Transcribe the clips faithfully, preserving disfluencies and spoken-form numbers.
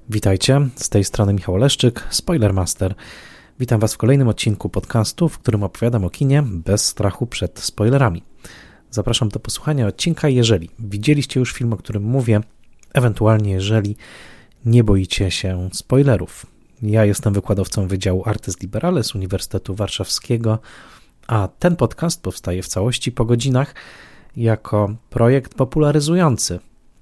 Witajcie, z tej strony Michał Oleszczyk, Spoilermaster. Witam Was w kolejnym odcinku podcastu, w którym opowiadam o kinie bez strachu przed spoilerami. Zapraszam do posłuchania odcinka, jeżeli widzieliście już film, o którym mówię, ewentualnie jeżeli nie boicie się spoilerów. Ja jestem wykładowcą Wydziału Artes Liberales Uniwersytetu Warszawskiego, a ten podcast powstaje w całości po godzinach jako projekt popularyzujący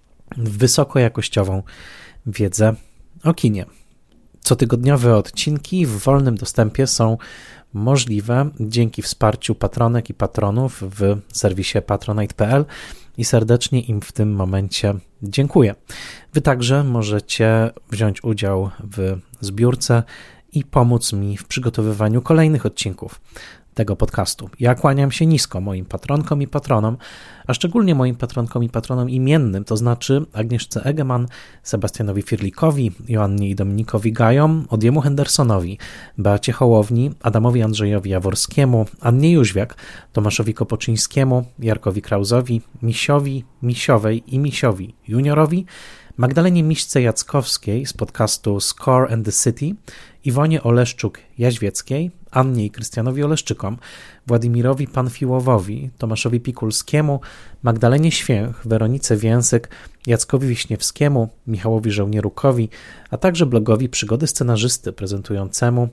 wysokojakościową wiedzę o kinie. Cotygodniowe odcinki w wolnym dostępie są możliwe dzięki wsparciu patronek i patronów w serwisie patronite kropka p l i serdecznie im w tym momencie dziękuję. Wy także możecie wziąć udział w zbiórce i pomóc mi w przygotowywaniu kolejnych odcinków tego podcastu. Ja kłaniam się nisko moim patronkom i patronom, a szczególnie moim patronkom i patronom imiennym, to znaczy Agnieszce Egeman, Sebastianowi Firlikowi, Joannie i Dominikowi Gajom, Odiemu Hendersonowi, Beacie Hołowni, Adamowi Andrzejowi Jaworskiemu, Annie Jóźwiak, Tomaszowi Kopoczyńskiemu, Jarkowi Krauzowi, Misiowi, Misiowej i Misiowi Juniorowi, Magdalenie Miśce-Jackowskiej z podcastu Score and the City, Iwonie Oleszczuk-Jaźwieckiej, Annie i Krystianowi Oleszczykom, Władimirowi Panfiłowowi, Tomaszowi Pikulskiemu, Magdalenie Święch, Weronice Więsyk, Jackowi Wiśniewskiemu, Michałowi Żołnierukowi, a także blogowi Przygody Scenarzysty prezentującemu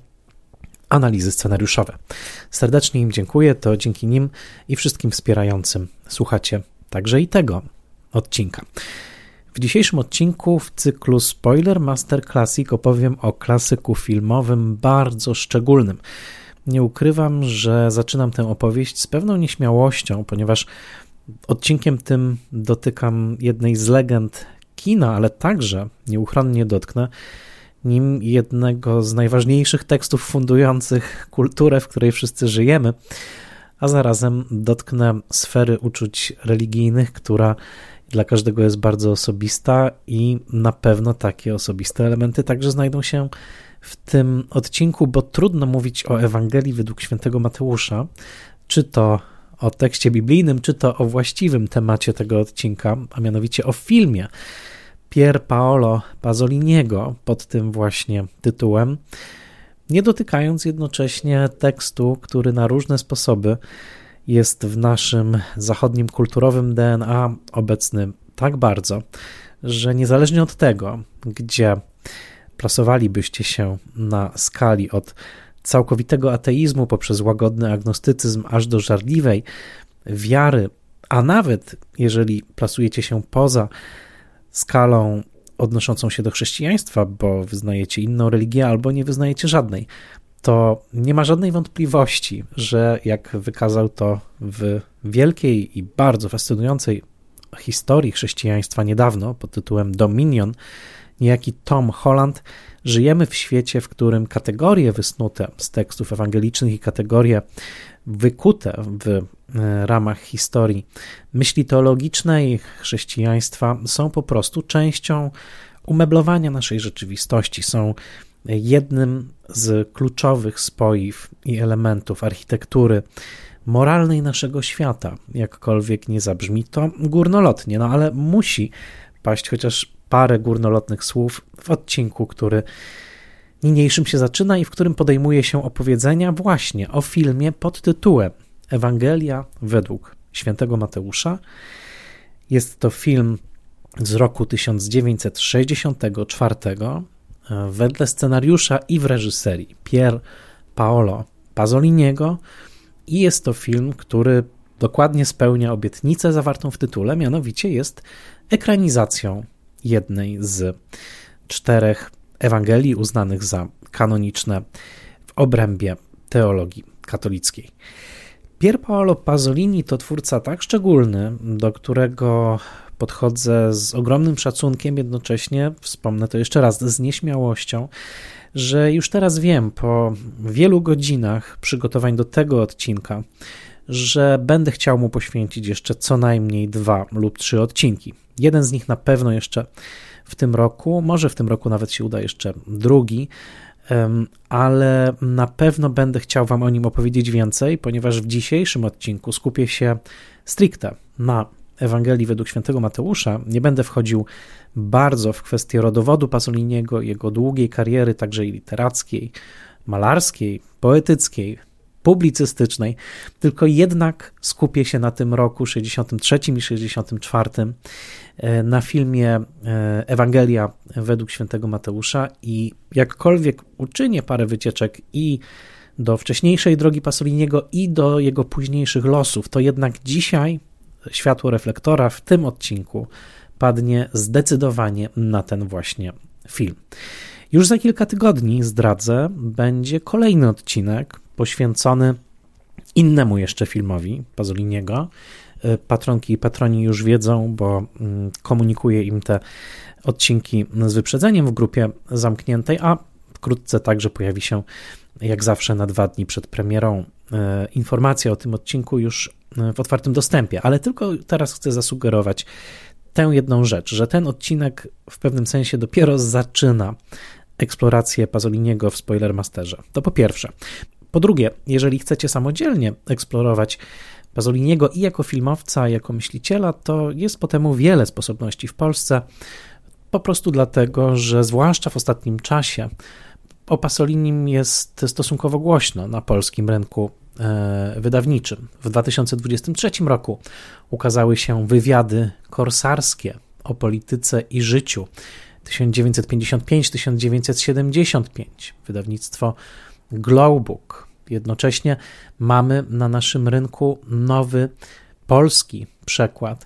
analizy scenariuszowe. Serdecznie im dziękuję, to dzięki nim i wszystkim wspierającym słuchacie także i tego odcinka. W dzisiejszym odcinku w cyklu Spoiler Master Classic opowiem o klasyku filmowym bardzo szczególnym. Nie ukrywam, że zaczynam tę opowieść z pewną nieśmiałością, ponieważ odcinkiem tym dotykam jednej z legend kina, ale także nieuchronnie dotknę nim jednego z najważniejszych tekstów fundujących kulturę, w której wszyscy żyjemy, a zarazem dotknę sfery uczuć religijnych, która dla każdego jest bardzo osobista i na pewno takie osobiste elementy także znajdą się w tym odcinku, bo trudno mówić o Ewangelii według świętego Mateusza, czy to o tekście biblijnym, czy to o właściwym temacie tego odcinka, a mianowicie o filmie Pier Paolo Pasoliniego pod tym właśnie tytułem, nie dotykając jednocześnie tekstu, który na różne sposoby jest w naszym zachodnim kulturowym D N A obecny tak bardzo, że niezależnie od tego, gdzie plasowalibyście się na skali od całkowitego ateizmu poprzez łagodny agnostycyzm aż do żarliwej wiary, a nawet jeżeli plasujecie się poza skalą odnoszącą się do chrześcijaństwa, bo wyznajecie inną religię albo nie wyznajecie żadnej, to nie ma żadnej wątpliwości, że jak wykazał to w wielkiej i bardzo fascynującej historii chrześcijaństwa niedawno pod tytułem Dominion, niejaki Tom Holland, żyjemy w świecie, w którym kategorie wysnute z tekstów ewangelicznych i kategorie wykute w ramach historii myśli teologicznej chrześcijaństwa są po prostu częścią umeblowania naszej rzeczywistości, są jednym z kluczowych spoiw i elementów architektury moralnej naszego świata, jakkolwiek nie zabrzmi to górnolotnie, no ale musi paść chociaż parę górnolotnych słów w odcinku, który niniejszym się zaczyna i w którym podejmuje się opowiedzenia właśnie o filmie pod tytułem Ewangelia według świętego Mateusza. Jest to film z roku tysiąc dziewięćset sześćdziesiątego czwartego, wedle scenariusza i w reżyserii Pier Paolo Pasoliniego i jest to film, który dokładnie spełnia obietnicę zawartą w tytule, mianowicie jest ekranizacją jednej z czterech Ewangelii uznanych za kanoniczne w obrębie teologii katolickiej. Pier Paolo Pasolini to twórca tak szczególny, do którego podchodzę z ogromnym szacunkiem, jednocześnie, wspomnę to jeszcze raz, z nieśmiałością, że już teraz wiem po wielu godzinach przygotowań do tego odcinka, że będę chciał mu poświęcić jeszcze co najmniej dwa lub trzy odcinki. Jeden z nich na pewno jeszcze w tym roku, może w tym roku nawet się uda jeszcze drugi, ale na pewno będę chciał Wam o nim opowiedzieć więcej, ponieważ w dzisiejszym odcinku skupię się stricte na Ewangelii według świętego Mateusza. Nie będę wchodził bardzo w kwestię rodowodu Pasoliniego, jego długiej kariery, także i literackiej, malarskiej, poetyckiej, publicystycznej, tylko jednak skupię się na tym roku sześćdziesiątym trzecim i sześćdziesiątym czwartym na filmie Ewangelia według świętego Mateusza i jakkolwiek uczynię parę wycieczek i do wcześniejszej drogi Pasoliniego i do jego późniejszych losów, to jednak dzisiaj światło reflektora w tym odcinku padnie zdecydowanie na ten właśnie film. Już za kilka tygodni, zdradzę, będzie kolejny odcinek poświęcony innemu jeszcze filmowi Pasoliniego. Patronki i patroni już wiedzą, bo komunikuję im te odcinki z wyprzedzeniem w grupie zamkniętej, a wkrótce także pojawi się, jak zawsze na dwa dni przed premierą, informacja o tym odcinku już w otwartym dostępie. Ale tylko teraz chcę zasugerować tę jedną rzecz, że ten odcinek w pewnym sensie dopiero zaczyna eksplorację Pasoliniego w Spoilermasterze. To po pierwsze. Po drugie, jeżeli chcecie samodzielnie eksplorować Pasoliniego i jako filmowca, i jako myśliciela, to jest po temu wiele sposobności w Polsce, po prostu dlatego, że zwłaszcza w ostatnim czasie o Pasolinim jest stosunkowo głośno na polskim rynku wydawniczym. W dwa tysiące dwudziestym trzecim roku ukazały się wywiady korsarskie o polityce i życiu tysiąc dziewięćset pięćdziesiąt pięć do tysiąc dziewięćset siedemdziesiąt pięć, wydawnictwo Glowbook. Jednocześnie mamy na naszym rynku nowy polski przekład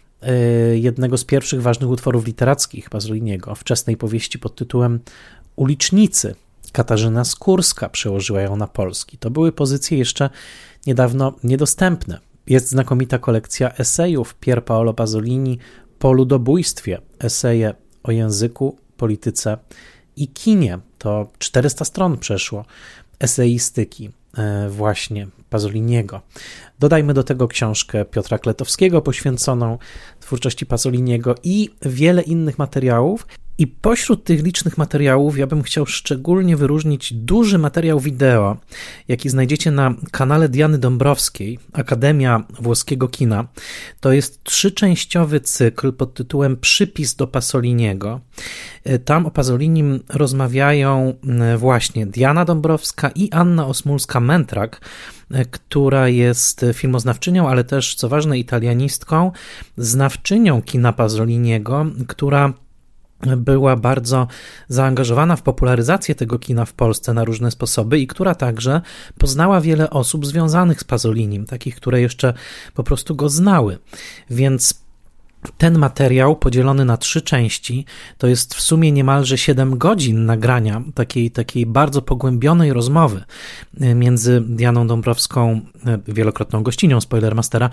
jednego z pierwszych ważnych utworów literackich Pasoliniego, wczesnej powieści pod tytułem Ulicznicy. Katarzyna Skórska przełożyła ją na polski. To były pozycje jeszcze niedawno niedostępne. Jest znakomita kolekcja esejów Pier Paolo Pasolini po ludobójstwie, eseje o języku, polityce i kinie. To czterysta stron przeszło eseistyki właśnie Pasoliniego. Dodajmy do tego książkę Piotra Kletowskiego poświęconą twórczości Pasoliniego i wiele innych materiałów. I pośród tych licznych materiałów ja bym chciał szczególnie wyróżnić duży materiał wideo, jaki znajdziecie na kanale Diany Dąbrowskiej, Akademia Włoskiego Kina. To jest trzyczęściowy cykl pod tytułem Przypis do Pasoliniego. Tam o Pasolinim rozmawiają właśnie Diana Dąbrowska i Anna Osmulska-Mentrak, która jest filmoznawczynią, ale też, co ważne, italianistką, znawczynią kina Pasoliniego, która była bardzo zaangażowana w popularyzację tego kina w Polsce na różne sposoby i która także poznała wiele osób związanych z Pasolinim, takich, które jeszcze po prostu go znały. Więc ten materiał podzielony na trzy części to jest w sumie niemalże siedem godzin nagrania takiej, takiej bardzo pogłębionej rozmowy między Dianą Dąbrowską, wielokrotną gościnią Spoilermastera,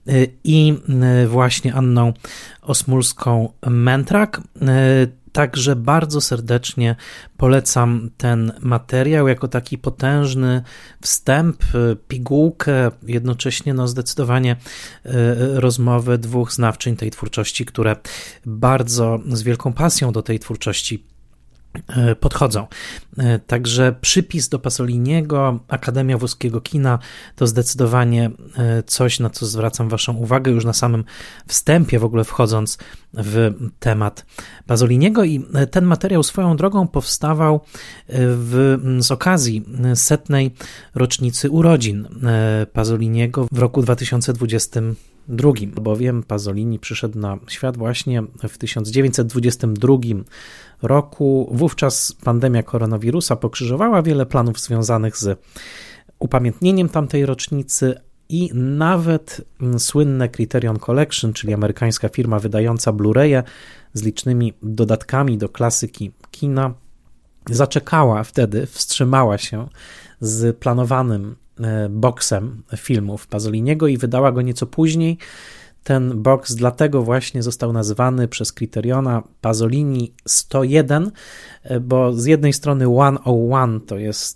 i właśnie Anną Osmulską-Mentrak. Także bardzo serdecznie polecam ten materiał jako taki potężny wstęp, pigułkę, jednocześnie no zdecydowanie rozmowę dwóch znawczyń tej twórczości, które bardzo z wielką pasją do tej twórczości podchodzą. Także przypis do Pasoliniego, Akademia Włoskiego Kina to zdecydowanie coś, na co zwracam waszą uwagę już na samym wstępie, w ogóle wchodząc w temat Pasoliniego. I ten materiał swoją drogą powstawał w, z okazji setnej rocznicy urodzin Pasoliniego w roku dwa tysiące dwudziestym drugim, bowiem Pasolini przyszedł na świat właśnie w tysiąc dziewięćset dwudziestym drugim roku. Wówczas pandemia koronawirusa pokrzyżowała wiele planów związanych z upamiętnieniem tamtej rocznicy i nawet słynne Criterion Collection, czyli amerykańska firma wydająca Blu-raye z licznymi dodatkami do klasyki kina, zaczekała wtedy, wstrzymała się z planowanym boksem filmów Pasoliniego i wydała go nieco później. Ten boks dlatego właśnie został nazwany przez Criteriona Pasolini sto jeden, bo z jednej strony sto jeden to jest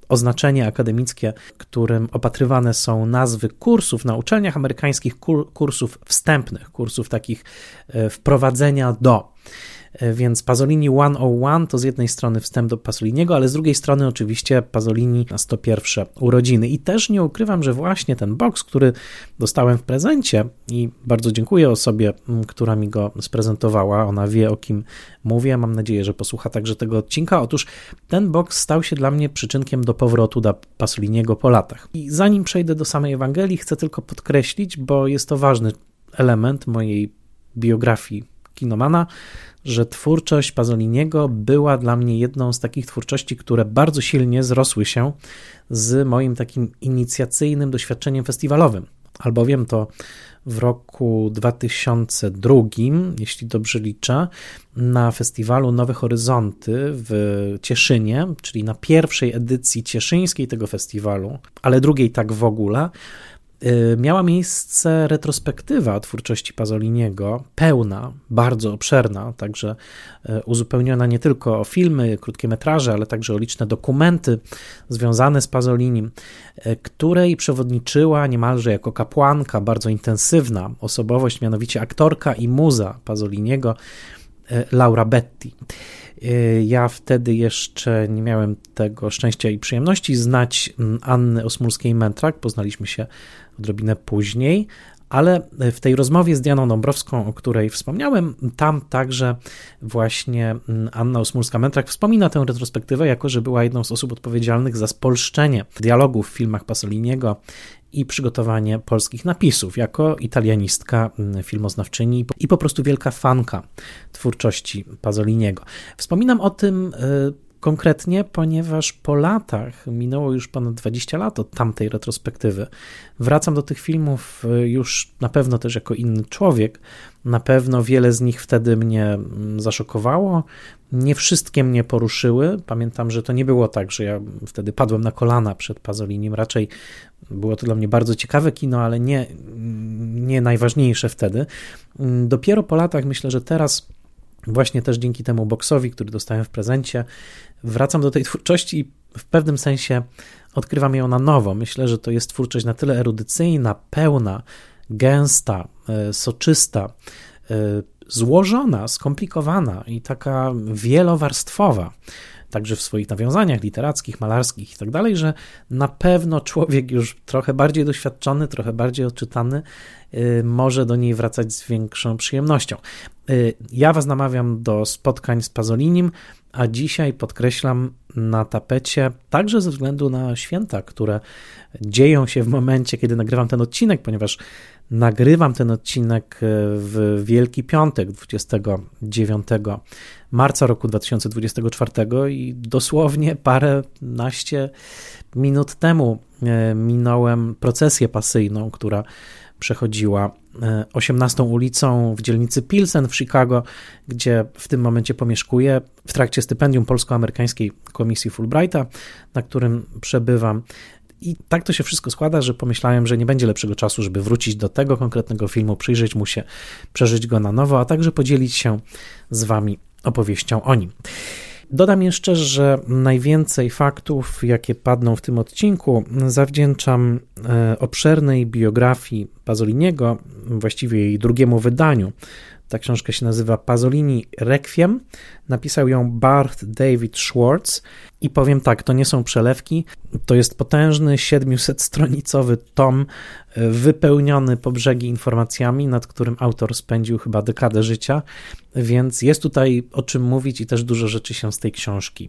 oznaczenie akademickie, którym opatrywane są nazwy kursów na uczelniach amerykańskich, kur, kursów wstępnych, kursów takich wprowadzenia do. Więc Pasolini sto jeden to z jednej strony wstęp do Pasoliniego, ale z drugiej strony oczywiście Pasolini na sto pierwsze urodziny. I też nie ukrywam, że właśnie ten boks, który dostałem w prezencie i bardzo dziękuję osobie, która mi go sprezentowała, ona wie, o kim mówię, mam nadzieję, że posłucha także tego odcinka. Otóż ten boks stał się dla mnie przyczynkiem do powrotu do Pasoliniego po latach. I zanim przejdę do samej Ewangelii, chcę tylko podkreślić, bo jest to ważny element mojej biografii kinomana, że twórczość Pasoliniego była dla mnie jedną z takich twórczości, które bardzo silnie zrosły się z moim takim inicjacyjnym doświadczeniem festiwalowym, albowiem to w roku dwa tysiące drugim, jeśli dobrze liczę, na festiwalu Nowe Horyzonty w Cieszynie, czyli na pierwszej edycji cieszyńskiej tego festiwalu, ale drugiej tak w ogóle, miała miejsce retrospektywa twórczości Pasoliniego, pełna, bardzo obszerna, także uzupełniona nie tylko o filmy, krótkie metraże, ale także o liczne dokumenty związane z Pasolinim, której przewodniczyła niemalże jako kapłanka, bardzo intensywna osobowość, mianowicie aktorka i muza Pasoliniego, Laura Betti. Ja wtedy jeszcze nie miałem tego szczęścia i przyjemności znać Anny Osmulskiej-Mentrak, poznaliśmy się odrobinę później, ale w tej rozmowie z Dianą Dąbrowską, o której wspomniałem, tam także właśnie Anna Osmulska-Mentrak wspomina tę retrospektywę, jako że była jedną z osób odpowiedzialnych za spolszczenie dialogów w filmach Pasoliniego i przygotowanie polskich napisów, jako italianistka, filmoznawczyni i po prostu wielka fanka twórczości Pasoliniego. Wspominam o tym konkretnie, ponieważ po latach, minęło już ponad dwadzieścia lat od tamtej retrospektywy, wracam do tych filmów już na pewno też jako inny człowiek, na pewno wiele z nich wtedy mnie zaszokowało, nie wszystkie mnie poruszyły, pamiętam, że to nie było tak, że ja wtedy padłem na kolana przed Pasolinim, raczej było to dla mnie bardzo ciekawe kino, ale nie, nie najważniejsze wtedy. Dopiero po latach, myślę, że teraz właśnie też dzięki temu boksowi, który dostałem w prezencie, wracam do tej twórczości i w pewnym sensie odkrywam ją na nowo. Myślę, że to jest twórczość na tyle erudycyjna, pełna, gęsta, soczysta, złożona, skomplikowana i taka wielowarstwowa, także w swoich nawiązaniach literackich, malarskich i tak dalej, że na pewno człowiek już trochę bardziej doświadczony, trochę bardziej odczytany może do niej wracać z większą przyjemnością. Ja was namawiam do spotkań z Pasolinim, a dzisiaj podkreślam na tapecie także ze względu na święta, które dzieją się w momencie, kiedy nagrywam ten odcinek, ponieważ nagrywam ten odcinek w Wielki Piątek, dwudziestego dziewiątego marca roku dwa tysiące dwudziestego czwartego i dosłownie paręnaście minut temu minąłem procesję pasyjną, która przechodziła osiemnastą ulicą w dzielnicy Pilsen w Chicago, gdzie w tym momencie pomieszkuję w trakcie stypendium polsko-amerykańskiej komisji Fulbrighta, na którym przebywam. I tak to się wszystko składa, że pomyślałem, że nie będzie lepszego czasu, żeby wrócić do tego konkretnego filmu, przyjrzeć mu się, przeżyć go na nowo, a także podzielić się z wami opowieścią o nim. Dodam jeszcze, że najwięcej faktów, jakie padną w tym odcinku, zawdzięczam obszernej biografii Pasoliniego, właściwie jej drugiemu wydaniu. Ta książka się nazywa Pasolini Requiem. Napisał ją Bart David Schwartz i powiem tak, to nie są przelewki, to jest potężny siedmiusetstronicowy tom wypełniony po brzegi informacjami, nad którym autor spędził chyba dekadę życia, więc jest tutaj o czym mówić i też dużo rzeczy się z tej książki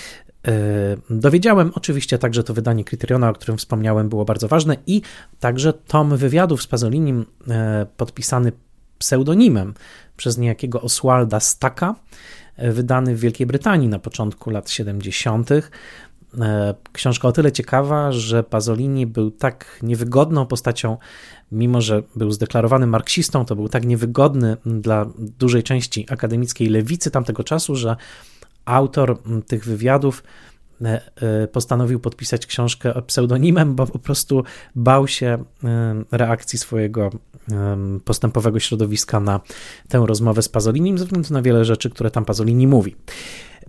dowiedziałem. Oczywiście także to wydanie Kryteriona, o którym wspomniałem, było bardzo ważne i także tom wywiadów z Pasolinim podpisany pseudonimem przez niejakiego Oswalda Stacka, wydany w Wielkiej Brytanii na początku lat siedemdziesiątych. Książka o tyle ciekawa, że Pasolini był tak niewygodną postacią, mimo że był zdeklarowanym marksistą, to był tak niewygodny dla dużej części akademickiej lewicy tamtego czasu, że autor tych wywiadów postanowił podpisać książkę pseudonimem, bo po prostu bał się reakcji swojego postępowego środowiska na tę rozmowę z Pasolinim, ze względu na wiele rzeczy, które tam Pasolini mówi.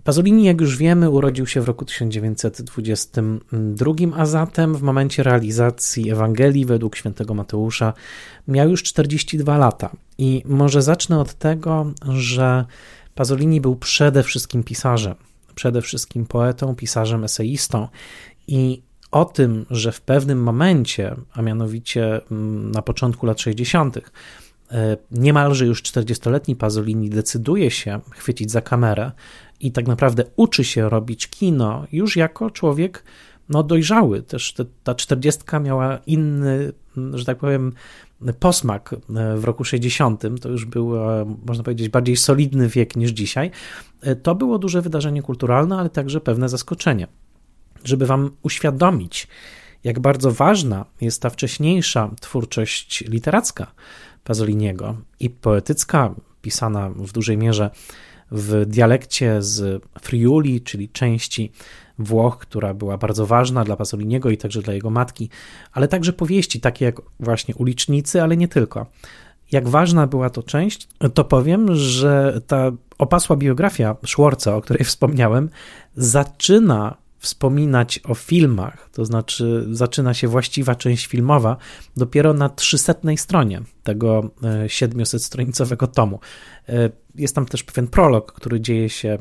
Pasolini, jak już wiemy, urodził się w roku tysiąc dziewięćset dwudziestym drugim, a zatem w momencie realizacji Ewangelii według świętego Mateusza miał już czterdzieści dwa lata. I może zacznę od tego, że Pasolini był przede wszystkim pisarzem, przede wszystkim poetą, pisarzem, eseistą i o tym, że w pewnym momencie, a mianowicie na początku lat sześćdziesiątych, niemalże już czterdziestoletni Pasolini decyduje się chwycić za kamerę i tak naprawdę uczy się robić kino już jako człowiek no, dojrzały. Też te, ta czterdziestka miała inny, że tak powiem, posmak w roku sześćdziesiątym. To już był, można powiedzieć, bardziej solidny wiek niż dzisiaj. To było duże wydarzenie kulturalne, ale także pewne zaskoczenie. Żeby wam uświadomić, jak bardzo ważna jest ta wcześniejsza twórczość literacka Pasoliniego i poetycka, pisana w dużej mierze w dialekcie z Friuli, czyli części Włoch, która była bardzo ważna dla Pasoliniego i także dla jego matki, ale także powieści takie jak właśnie Ulicznicy, ale nie tylko. Jak ważna była to część, to powiem, że ta opasła biografia Szworca, o której wspomniałem, zaczyna wspominać o filmach, to znaczy zaczyna się właściwa część filmowa dopiero na trzysetnej stronie tego siedmiusettronicowego tomu. Jest tam też pewien prolog, który dzieje się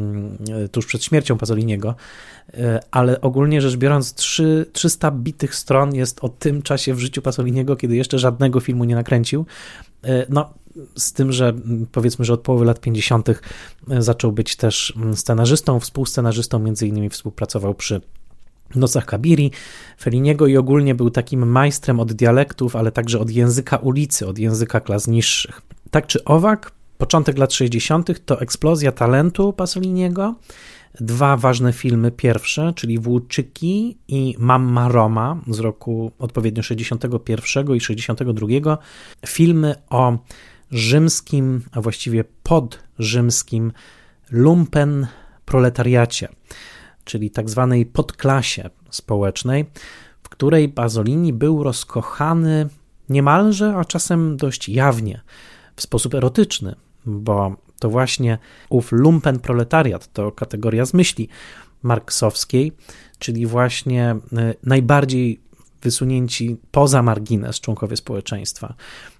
tuż przed śmiercią Pasoliniego, ale ogólnie rzecz biorąc trzysta bitych stron jest o tym czasie w życiu Pasoliniego, kiedy jeszcze żadnego filmu nie nakręcił. No, z tym, że powiedzmy, że od połowy lat pięćdziesiątych zaczął być też scenarzystą, współscenarzystą, między innymi współpracował przy Nocach Kabiri, Felliniego i ogólnie był takim majstrem od dialektów, ale także od języka ulicy, od języka klas niższych. Tak czy owak, początek lat sześćdziesiątych to eksplozja talentu Pasoliniego. Dwa ważne filmy pierwsze, czyli Włóczyki i Mamma Roma z roku odpowiednio sześćdziesiątego pierwszego i sześćdziesiątego drugiego. Filmy o rzymskim, a właściwie podrzymskim lumpen proletariacie, czyli tak zwanej podklasie społecznej, w której Pasolini był rozkochany niemalże, a czasem dość jawnie, w sposób erotyczny, bo to właśnie ów lumpen proletariat to kategoria z myśli marksowskiej, czyli właśnie najbardziej wysunięci poza margines członkowie społeczeństwa.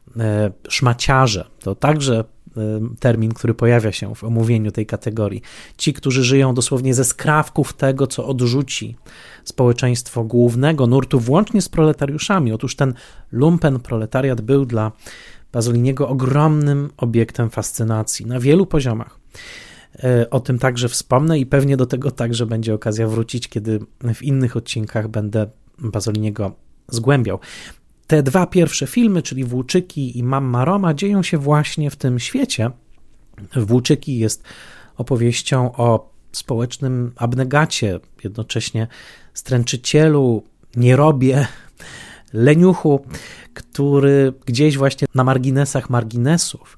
Szmaciarze to także termin, który pojawia się w omówieniu tej kategorii. Ci, którzy żyją dosłownie ze skrawków tego, co odrzuci społeczeństwo głównego nurtu, włącznie z proletariuszami. Otóż ten lumpen proletariat był dla Pasoliniego ogromnym obiektem fascynacji na wielu poziomach. O tym także wspomnę i pewnie do tego także będzie okazja wrócić, kiedy w innych odcinkach będę Pasoliniego zgłębiał. Te dwa pierwsze filmy, czyli Włóczyki i Mamma Roma, dzieją się właśnie w tym świecie. Włóczyki jest opowieścią o społecznym abnegacie, jednocześnie stręczycielu, nierobie, leniuchu, który gdzieś właśnie na marginesach marginesów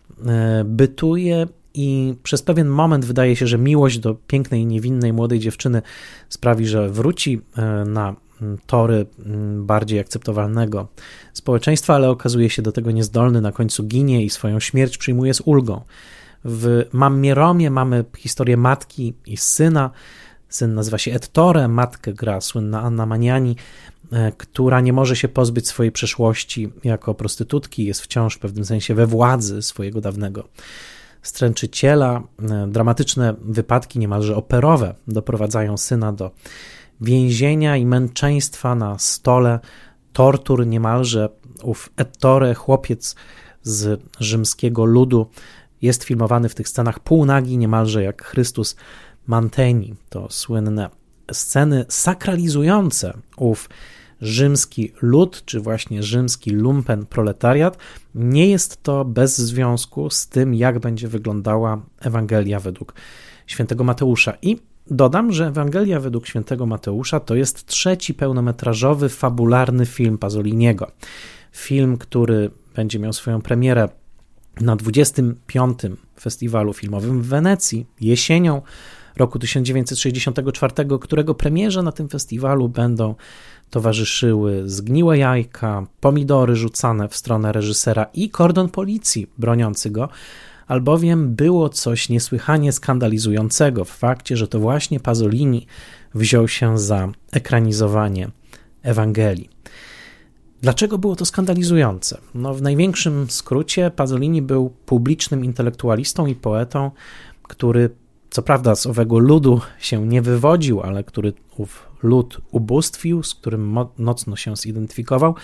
bytuje i przez pewien moment wydaje się, że miłość do pięknej, niewinnej, młodej dziewczyny sprawi, że wróci na tory bardziej akceptowalnego społeczeństwa, ale okazuje się do tego niezdolny, na końcu ginie i swoją śmierć przyjmuje z ulgą. W Mammie Romie mamy historię matki i syna. Syn nazywa się Ettore, matkę gra słynna Anna Magnani, która nie może się pozbyć swojej przeszłości jako prostytutki, jest wciąż w pewnym sensie we władzy swojego dawnego stręczyciela. Dramatyczne wypadki, niemalże operowe, doprowadzają syna do więzienia i męczeństwa na stole, tortur niemalże. Ów Ettore, chłopiec z rzymskiego ludu, jest filmowany w tych scenach półnagi, niemalże jak Chrystus Mantegni. To słynne sceny sakralizujące ów rzymski lud, czy właśnie rzymski lumpen proletariat. Nie jest to bez związku z tym, jak będzie wyglądała Ewangelia według świętego Mateusza. I dodam, że Ewangelia według świętego Mateusza to jest trzeci pełnometrażowy, fabularny film Pasoliniego. Film, który będzie miał swoją premierę na dwudziestym piątym Festiwalu Filmowym w Wenecji jesienią roku tysiąc dziewięćset sześćdziesiątego czwartego, którego premierze na tym festiwalu będą towarzyszyły zgniłe jajka, pomidory rzucane w stronę reżysera i kordon policji broniący go, albowiem było coś niesłychanie skandalizującego w fakcie, że to właśnie Pasolini wziął się za ekranizowanie Ewangelii. Dlaczego było to skandalizujące? No, w największym skrócie Pasolini był publicznym intelektualistą i poetą, który co prawda z owego ludu się nie wywodził, ale który ów lud ubóstwił, z którym mocno się zidentyfikował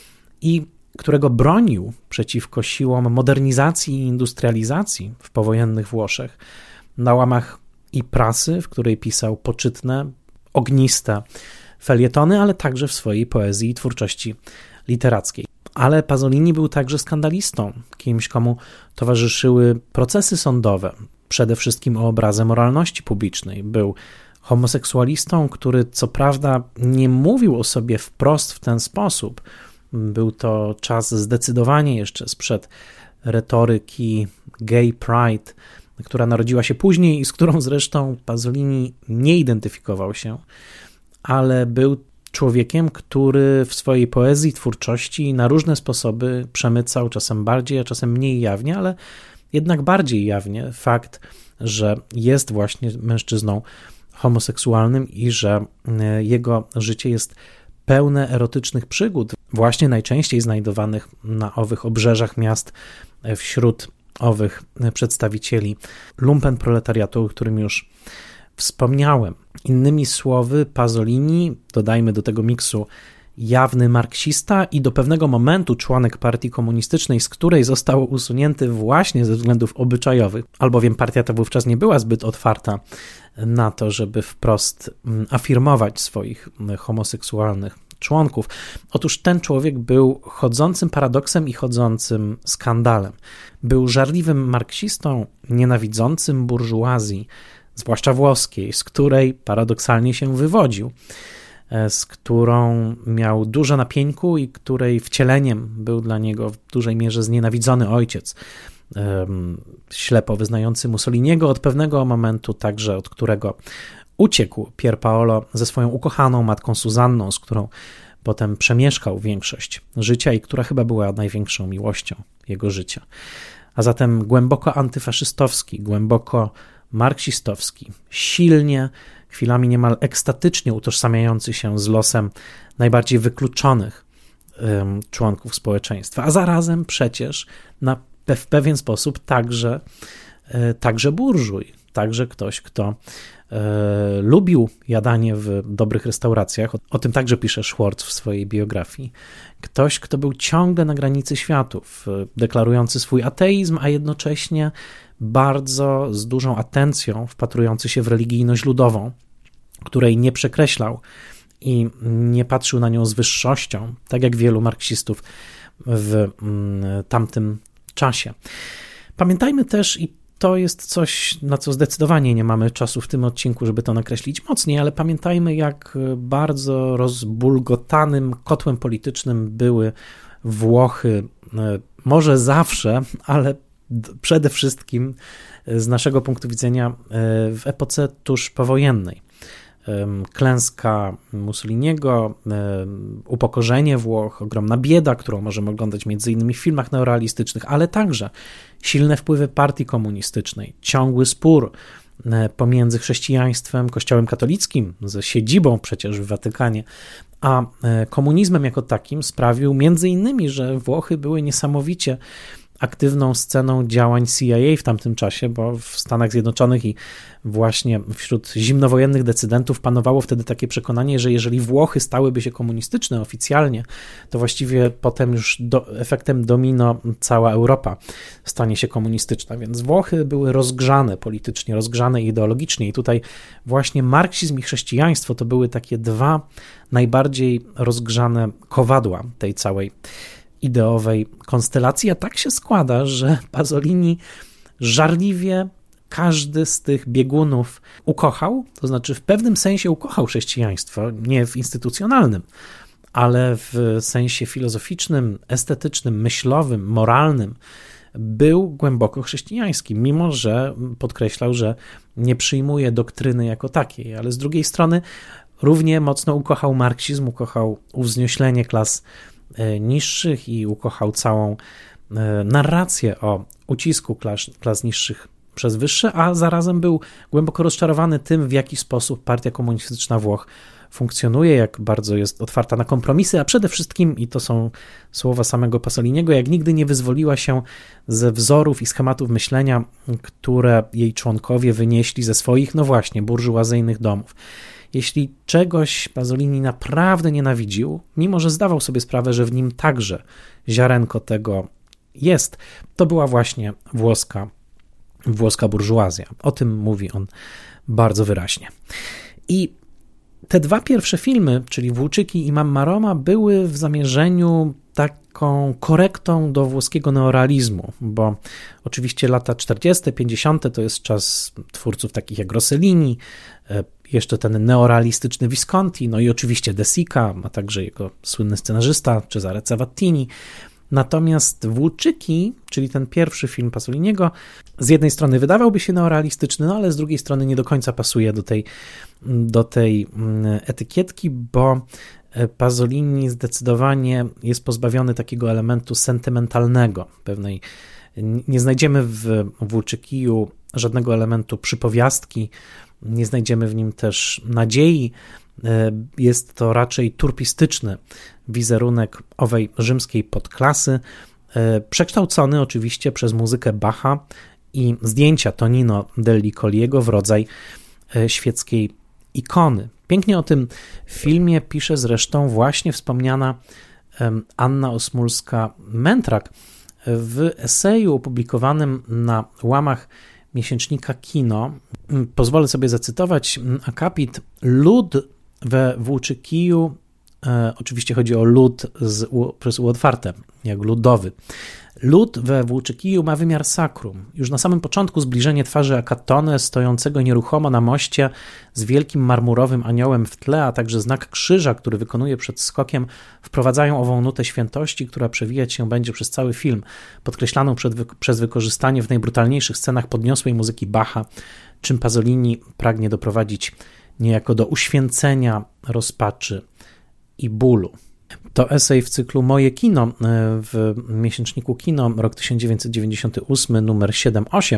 i którego bronił przeciwko siłom modernizacji i industrializacji w powojennych Włoszech na łamach i prasy, w której pisał poczytne, ogniste felietony, ale także w swojej poezji i twórczości literackiej. Ale Pasolini był także skandalistą, kimś, komu towarzyszyły procesy sądowe, przede wszystkim o obrazę moralności publicznej. Był homoseksualistą, który co prawda nie mówił o sobie wprost w ten sposób. Był to czas zdecydowanie jeszcze sprzed retoryki gay pride, która narodziła się później i z którą zresztą Pasolini nie identyfikował się, ale był człowiekiem, który w swojej poezji, twórczości na różne sposoby przemycał, czasem bardziej, a czasem mniej jawnie, ale jednak bardziej jawnie fakt, że jest właśnie mężczyzną homoseksualnym i że jego życie jest pełne erotycznych przygód, właśnie najczęściej znajdowanych na owych obrzeżach miast wśród owych przedstawicieli lumpenproletariatu, o którym już wspomniałem. Innymi słowy, Pasolini, dodajmy do tego miksu, jawny marksista i do pewnego momentu członek partii komunistycznej, z której został usunięty właśnie ze względów obyczajowych, albowiem partia ta wówczas nie była zbyt otwarta na to, żeby wprost afirmować swoich homoseksualnych członków. Otóż ten człowiek był chodzącym paradoksem i chodzącym skandalem. Był żarliwym marksistą, nienawidzącym burżuazji, zwłaszcza włoskiej, z której paradoksalnie się wywodził, z którą miał dużo na pieńku i której wcieleniem był dla niego w dużej mierze znienawidzony ojciec, ślepo wyznający Mussoliniego od pewnego momentu, także od którego uciekł Pier Paolo ze swoją ukochaną matką Zuzanną, z którą potem przemieszkał większość życia i która chyba była największą miłością jego życia. A zatem głęboko antyfaszystowski, głęboko marksistowski, silnie, chwilami niemal ekstatycznie utożsamiający się z losem najbardziej wykluczonych um, członków społeczeństwa, a zarazem przecież na, w pewien sposób także, e, także burżuj, także ktoś, kto e, lubił jadanie w dobrych restauracjach, o, o tym także pisze Schwartz w swojej biografii, ktoś, kto był ciągle na granicy światów, e, deklarujący swój ateizm, a jednocześnie bardzo z dużą atencją wpatrujący się w religijność ludową, której nie przekreślał i nie patrzył na nią z wyższością, tak jak wielu marksistów w tamtym czasie. Pamiętajmy też, i to jest coś, na co zdecydowanie nie mamy czasu w tym odcinku, żeby to nakreślić mocniej, ale pamiętajmy, jak bardzo rozbulgotanym kotłem politycznym były Włochy, może zawsze, ale przede wszystkim z naszego punktu widzenia w epoce tuż powojennej. Klęska Mussoliniego, upokorzenie Włoch, ogromna bieda, którą możemy oglądać między innymi w filmach neorealistycznych, ale także silne wpływy partii komunistycznej, ciągły spór pomiędzy chrześcijaństwem, kościołem katolickim, ze siedzibą przecież w Watykanie, a komunizmem jako takim sprawił między innymi, że Włochy były niesamowicie aktywną sceną działań C I A w tamtym czasie, bo w Stanach Zjednoczonych i właśnie wśród zimnowojennych decydentów panowało wtedy takie przekonanie, że jeżeli Włochy stałyby się komunistyczne oficjalnie, to właściwie potem już do, efektem domino cała Europa stanie się komunistyczna, więc Włochy były rozgrzane politycznie, rozgrzane ideologicznie i tutaj właśnie marksizm i chrześcijaństwo to były takie dwa najbardziej rozgrzane kowadła tej całej ideowej konstelacji, a tak się składa, że Pasolini żarliwie każdy z tych biegunów ukochał, to znaczy w pewnym sensie ukochał chrześcijaństwo, nie w instytucjonalnym, ale w sensie filozoficznym, estetycznym, myślowym, moralnym, był głęboko chrześcijański, mimo że podkreślał, że nie przyjmuje doktryny jako takiej, ale z drugiej strony równie mocno ukochał marksizm, ukochał uwznioślenie klas niższych i ukochał całą narrację o ucisku klas, klas niższych przez wyższe, a zarazem był głęboko rozczarowany tym, w jaki sposób partia komunistyczna Włoch funkcjonuje, jak bardzo jest otwarta na kompromisy, a przede wszystkim, i to są słowa samego Pasoliniego, jak nigdy nie wyzwoliła się ze wzorów i schematów myślenia, które jej członkowie wynieśli ze swoich, no właśnie, burżuazyjnych domów. Jeśli czegoś Pasolini naprawdę nienawidził, mimo że zdawał sobie sprawę, że w nim także ziarenko tego jest, to była właśnie włoska, włoska burżuazja. O tym mówi on bardzo wyraźnie. I te dwa pierwsze filmy, czyli Włóczyki i Mamma Roma, były w zamierzeniu taką korektą do włoskiego neorealizmu, bo oczywiście lata czterdzieste, pięćdziesiąte to jest czas twórców takich jak Rossellini, jeszcze ten neorealistyczny Visconti, no i oczywiście De Sica, a także jego słynny scenarzysta Cesare Zavattini. Natomiast Włóczyki, czyli ten pierwszy film Pasoliniego, z jednej strony wydawałby się neorealistyczny, no ale z drugiej strony nie do końca pasuje do tej, do tej etykietki, bo Pasolini zdecydowanie jest pozbawiony takiego elementu sentymentalnego, pewnej. Nie znajdziemy w Włóczykiju żadnego elementu przypowiastki, nie znajdziemy w nim też nadziei. Jest to raczej turpistyczny wizerunek owej rzymskiej podklasy, przekształcony oczywiście przez muzykę Bacha i zdjęcia Tonino Delli Colliego w rodzaj świeckiej ikony. Pięknie o tym filmie pisze zresztą właśnie wspomniana Anna Osmulska-Mentrak w eseju opublikowanym na łamach miesięcznika Kino. Pozwolę sobie zacytować akapit: lud we Włóczykiju, e, oczywiście chodzi o lud z, u, przez U otwarte, jak ludowy. Lud we Włóczykiju ma wymiar sakrum. Już na samym początku zbliżenie twarzy Akatone, stojącego nieruchomo na moście z wielkim marmurowym aniołem w tle, a także znak krzyża, który wykonuje przed skokiem, wprowadzają ową nutę świętości, która przewijać się będzie przez cały film, podkreślaną przed, przez wykorzystanie w najbrutalniejszych scenach podniosłej muzyki Bacha, czym Pasolini pragnie doprowadzić niejako do uświęcenia rozpaczy i bólu. To esej w cyklu Moje kino w miesięczniku Kino, rok tysiąc dziewięćset dziewięćdziesiąty ósmy, numer siedem osiem.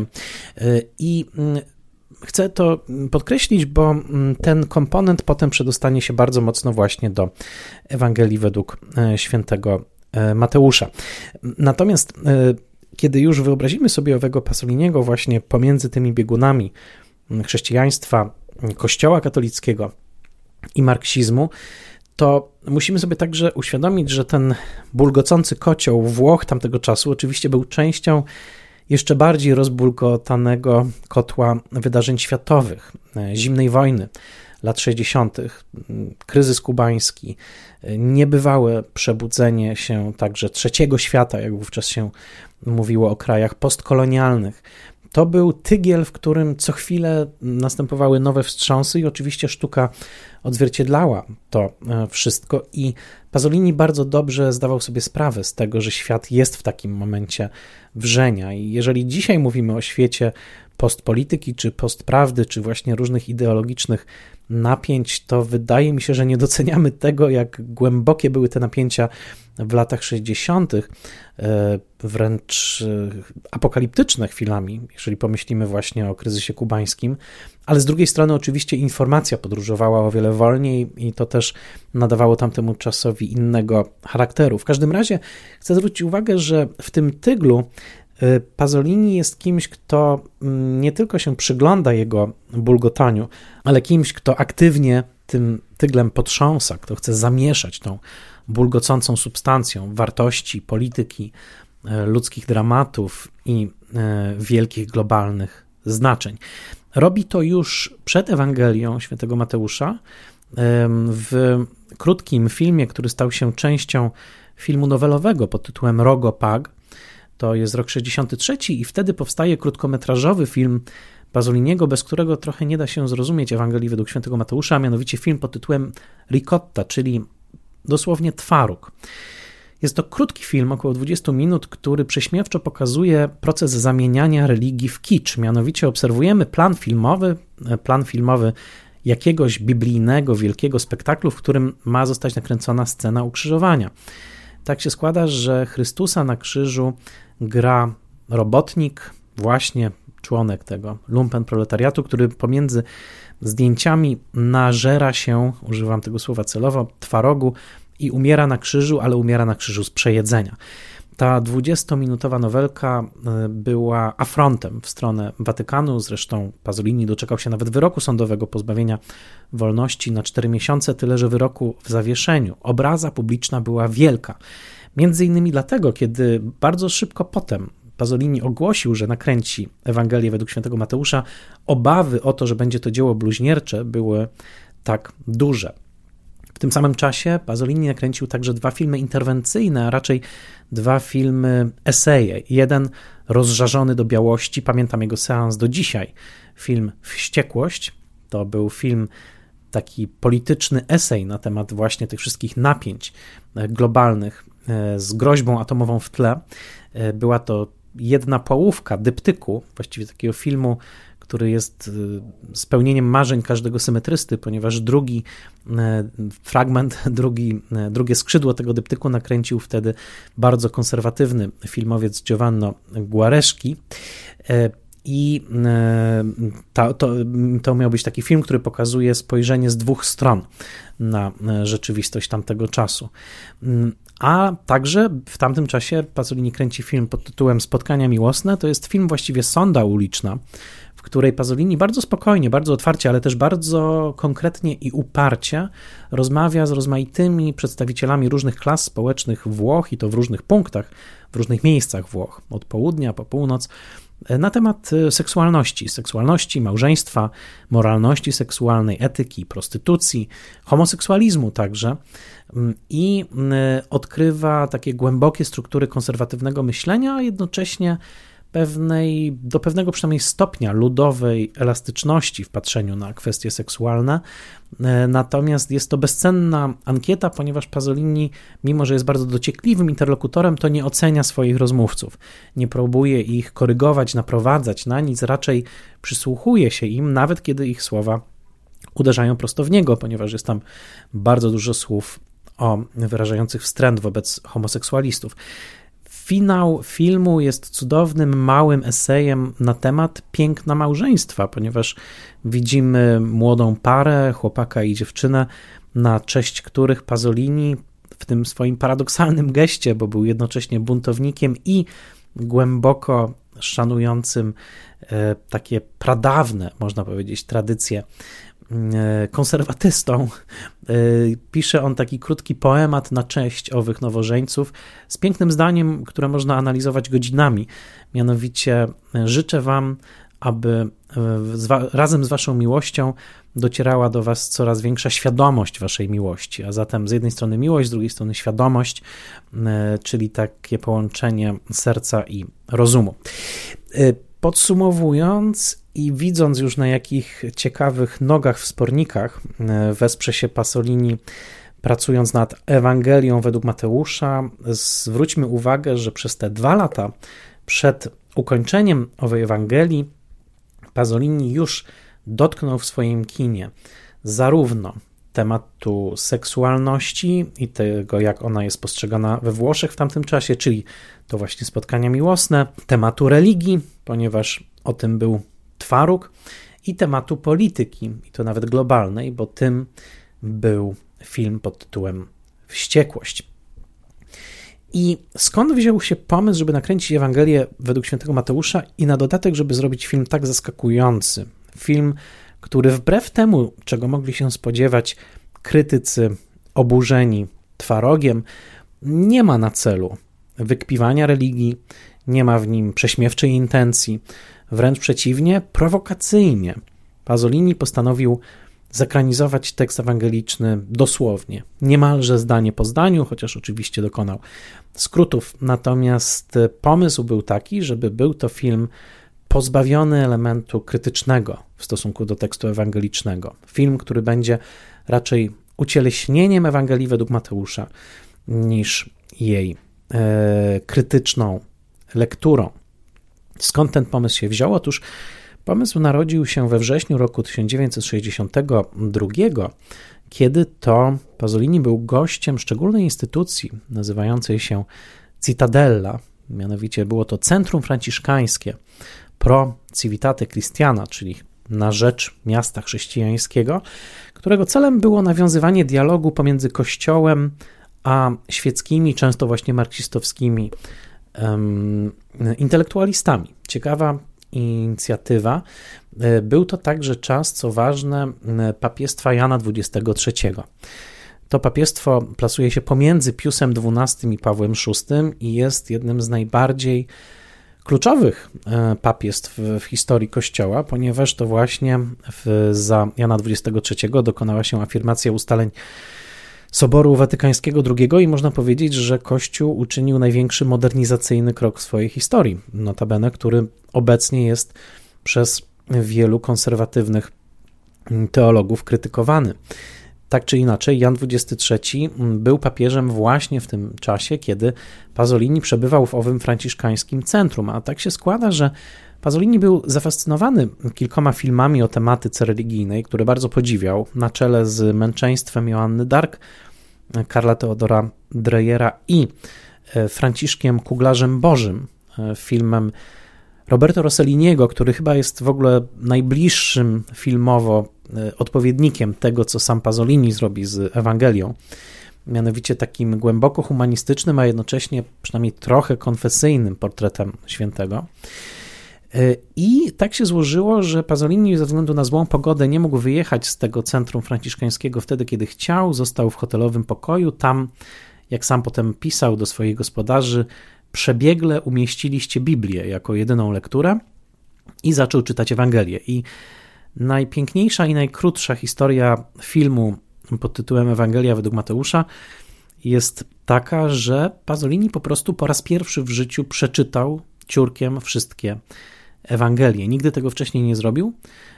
I chcę to podkreślić, bo ten komponent potem przedostanie się bardzo mocno właśnie do Ewangelii według świętego Mateusza. Natomiast kiedy już wyobrazimy sobie owego Pasoliniego właśnie pomiędzy tymi biegunami chrześcijaństwa, Kościoła katolickiego i marksizmu, to musimy sobie także uświadomić, że ten bulgocący kocioł Włoch tamtego czasu oczywiście był częścią jeszcze bardziej rozbulgotanego kotła wydarzeń światowych, zimnej wojny lat sześćdziesiątych, kryzys kubański, niebywałe przebudzenie się także trzeciego świata, jak wówczas się mówiło o krajach postkolonialnych. To był tygiel, w którym co chwilę następowały nowe wstrząsy i oczywiście sztuka odzwierciedlała to wszystko i Pasolini bardzo dobrze zdawał sobie sprawę z tego, że świat jest w takim momencie wrzenia i jeżeli dzisiaj mówimy o świecie postpolityki, czy postprawdy, czy właśnie różnych ideologicznych napięć, to wydaje mi się, że nie doceniamy tego, jak głębokie były te napięcia w latach sześćdziesiątych, wręcz apokaliptyczne chwilami, jeżeli pomyślimy właśnie o kryzysie kubańskim, ale z drugiej strony oczywiście informacja podróżowała o wiele wolniej i to też nadawało tamtemu czasowi innego charakteru. W każdym razie chcę zwrócić uwagę, że w tym tyglu Pasolini jest kimś, kto nie tylko się przygląda jego bulgotaniu, ale kimś, kto aktywnie tym tyglem potrząsa, kto chce zamieszać tą bulgocącą substancją wartości, polityki, ludzkich dramatów i wielkich globalnych znaczeń. Robi to już przed Ewangelią świętego Mateusza w krótkim filmie, który stał się częścią filmu nowelowego pod tytułem Rogo Pag. To jest rok sześćdziesiąty trzeci i wtedy powstaje krótkometrażowy film Pasoliniego, bez którego trochę nie da się zrozumieć Ewangelii według świętego Mateusza, a mianowicie film pod tytułem Ricotta, czyli dosłownie twaróg. Jest to krótki film, około dwudziestu minut, który prześmiewczo pokazuje proces zamieniania religii w kicz. Mianowicie obserwujemy plan filmowy, plan filmowy jakiegoś biblijnego, wielkiego spektaklu, w którym ma zostać nakręcona scena ukrzyżowania. tak się składa, że Chrystusa na krzyżu gra robotnik, właśnie członek tego lumpenproletariatu, który pomiędzy zdjęciami nażera się, używam tego słowa celowo, twarogu i umiera na krzyżu, ale umiera na krzyżu z przejedzenia. Ta dwudziestominutowa nowelka była afrontem w stronę Watykanu, zresztą Pasolini doczekał się nawet wyroku sądowego pozbawienia wolności na cztery miesiące, tyle że wyroku w zawieszeniu. Obraza publiczna była wielka. Między innymi dlatego, kiedy bardzo szybko potem Pasolini ogłosił, że nakręci Ewangelię według świętego Mateusza, obawy o to, że będzie to dzieło bluźniercze, były tak duże. W tym samym czasie Pasolini nakręcił także dwa filmy interwencyjne, a raczej dwa filmy eseje. Jeden rozżarzony do białości, pamiętam jego seans do dzisiaj. Film Wściekłość to był film, taki polityczny esej na temat właśnie tych wszystkich napięć globalnych z groźbą atomową w tle. Była to jedna połówka dyptyku, właściwie takiego filmu, który jest spełnieniem marzeń każdego symetrysty, ponieważ drugi fragment, drugi, drugie skrzydło tego dyptyku nakręcił wtedy bardzo konserwatywny filmowiec Giovanni Guareschi. I to, to, to miał być taki film, który pokazuje spojrzenie z dwóch stron na rzeczywistość tamtego czasu. A także w tamtym czasie Pasolini kręci film pod tytułem Spotkania miłosne. To jest film właściwie sonda uliczna, w której Pasolini bardzo spokojnie, bardzo otwarcie, ale też bardzo konkretnie i uparcie rozmawia z rozmaitymi przedstawicielami różnych klas społecznych Włoch i to w różnych punktach, w różnych miejscach Włoch, od południa po północ, na temat seksualności, seksualności, małżeństwa, moralności seksualnej, etyki, prostytucji, homoseksualizmu także i odkrywa takie głębokie struktury konserwatywnego myślenia, a jednocześnie pewnej, do pewnego przynajmniej stopnia ludowej elastyczności w patrzeniu na kwestie seksualne. Natomiast jest to bezcenna ankieta, ponieważ Pasolini, mimo że jest bardzo dociekliwym interlokutorem, to nie ocenia swoich rozmówców. Nie próbuje ich korygować, naprowadzać na nic, raczej przysłuchuje się im, nawet kiedy ich słowa uderzają prosto w niego, ponieważ jest tam bardzo dużo słów o wyrażających wstręt wobec homoseksualistów. Finał filmu jest cudownym, małym esejem na temat piękna małżeństwa, ponieważ widzimy młodą parę, chłopaka i dziewczynę, na cześć których Pasolini w tym swoim paradoksalnym geście, bo był jednocześnie buntownikiem i głęboko szanującym e, takie pradawne, można powiedzieć, tradycje konserwatystą, pisze on taki krótki poemat na cześć owych nowożeńców z pięknym zdaniem, które można analizować godzinami. Mianowicie życzę wam, aby razem z waszą miłością docierała do was coraz większa świadomość waszej miłości, a zatem z jednej strony miłość, z drugiej strony świadomość, czyli takie połączenie serca i rozumu. Podsumowując i widząc już na jakich ciekawych nogach w spornikach wesprze się Pasolini pracując nad Ewangelią według Mateusza, zwróćmy uwagę, że przez te dwa lata przed ukończeniem owej Ewangelii Pasolini już dotknął w swoim kinie zarówno tematu seksualności i tego, jak ona jest postrzegana we Włoszech w tamtym czasie, czyli to właśnie spotkania miłosne, tematu religii, ponieważ o tym był Twaróg, i tematu polityki, i to nawet globalnej, bo tym był film pod tytułem Wściekłość. I skąd wziął się pomysł, żeby nakręcić Ewangelię według świętego Mateusza i na dodatek, żeby zrobić film tak zaskakujący? Film, który wbrew temu, czego mogli się spodziewać krytycy oburzeni Twarogiem, nie ma na celu wykpiwania religii, nie ma w nim prześmiewczej intencji, wręcz przeciwnie, prowokacyjnie. Pasolini postanowił zekranizować tekst ewangeliczny dosłownie, niemalże zdanie po zdaniu, chociaż oczywiście dokonał skrótów. Natomiast pomysł był taki, żeby był to film pozbawiony elementu krytycznego w stosunku do tekstu ewangelicznego. Film, który będzie raczej ucieleśnieniem Ewangelii według Mateusza niż jej e, krytyczną lekturą. Skąd ten pomysł się wziął? Otóż Pomysł narodził się we wrześniu roku tysiąc dziewięćset sześćdziesiątego drugiego, kiedy to Pasolini był gościem szczególnej instytucji nazywającej się Cittadella, mianowicie było to Centrum Franciszkańskie Pro Civitate Christiana, czyli na rzecz miasta chrześcijańskiego, którego celem było nawiązywanie dialogu pomiędzy Kościołem a świeckimi, często właśnie marksistowskimi um, intelektualistami. Ciekawa inicjatywa. Był to także czas, co ważne, papiestwa Jana dwudziestego trzeciego. To papiestwo plasuje się pomiędzy Piusem dwunastym i Pawłem szóstym i jest jednym z najbardziej kluczowych papiestw w historii Kościoła, ponieważ to właśnie w, za Jana dwudziestego trzeciego dokonała się afirmacja ustaleń Soboru Watykańskiego drugiego i można powiedzieć, że Kościół uczynił największy modernizacyjny krok w swojej historii, notabene, który obecnie jest przez wielu konserwatywnych teologów krytykowany. Tak czy inaczej, Jan dwudziesty trzeci był papieżem właśnie w tym czasie, kiedy Pasolini przebywał w owym franciszkańskim centrum, a tak się składa, że Pasolini był zafascynowany kilkoma filmami o tematyce religijnej, które bardzo podziwiał, na czele z Męczeństwem Joanny d'Arc, Karla Teodora Dreyera i Franciszkiem Kuglarzem Bożym, filmem Roberto Rosselliniego, który chyba jest w ogóle najbliższym filmowo odpowiednikiem tego, co sam Pasolini zrobi z Ewangelią, mianowicie takim głęboko humanistycznym, a jednocześnie przynajmniej trochę konfesyjnym portretem świętego. I tak się złożyło, że Pasolini ze względu na złą pogodę nie mógł wyjechać z tego centrum franciszkańskiego wtedy, kiedy chciał. Został w hotelowym pokoju. Tam, jak sam potem pisał do swoich gospodarzy, przebiegle umieściliście Biblię jako jedyną lekturę i zaczął czytać Ewangelię. I najpiękniejsza i najkrótsza historia filmu pod tytułem Ewangelia według Mateusza jest taka, że Pasolini po prostu po raz pierwszy w życiu przeczytał ciurkiem wszystkie Ewangelie. Nigdy tego wcześniej nie zrobił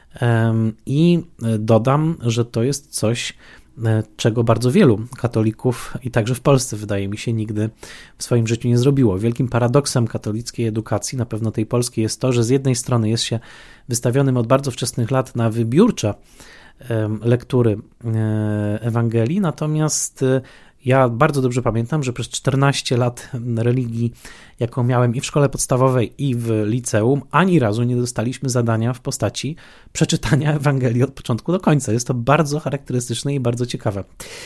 i dodam, że to jest coś, czego bardzo wielu katolików i także w Polsce, wydaje mi się, nigdy w swoim życiu nie zrobiło. Wielkim paradoksem katolickiej edukacji, na pewno tej polskiej, jest to, że z jednej strony jest się wystawionym od bardzo wczesnych lat na wybiórcze lektury Ewangelii, natomiast ja bardzo dobrze pamiętam, że przez czternaście lat religii, jaką miałem i w szkole podstawowej, i w liceum, ani razu nie dostaliśmy zadania w postaci przeczytania Ewangelii od początku do końca. Jest to bardzo charakterystyczne i bardzo ciekawe.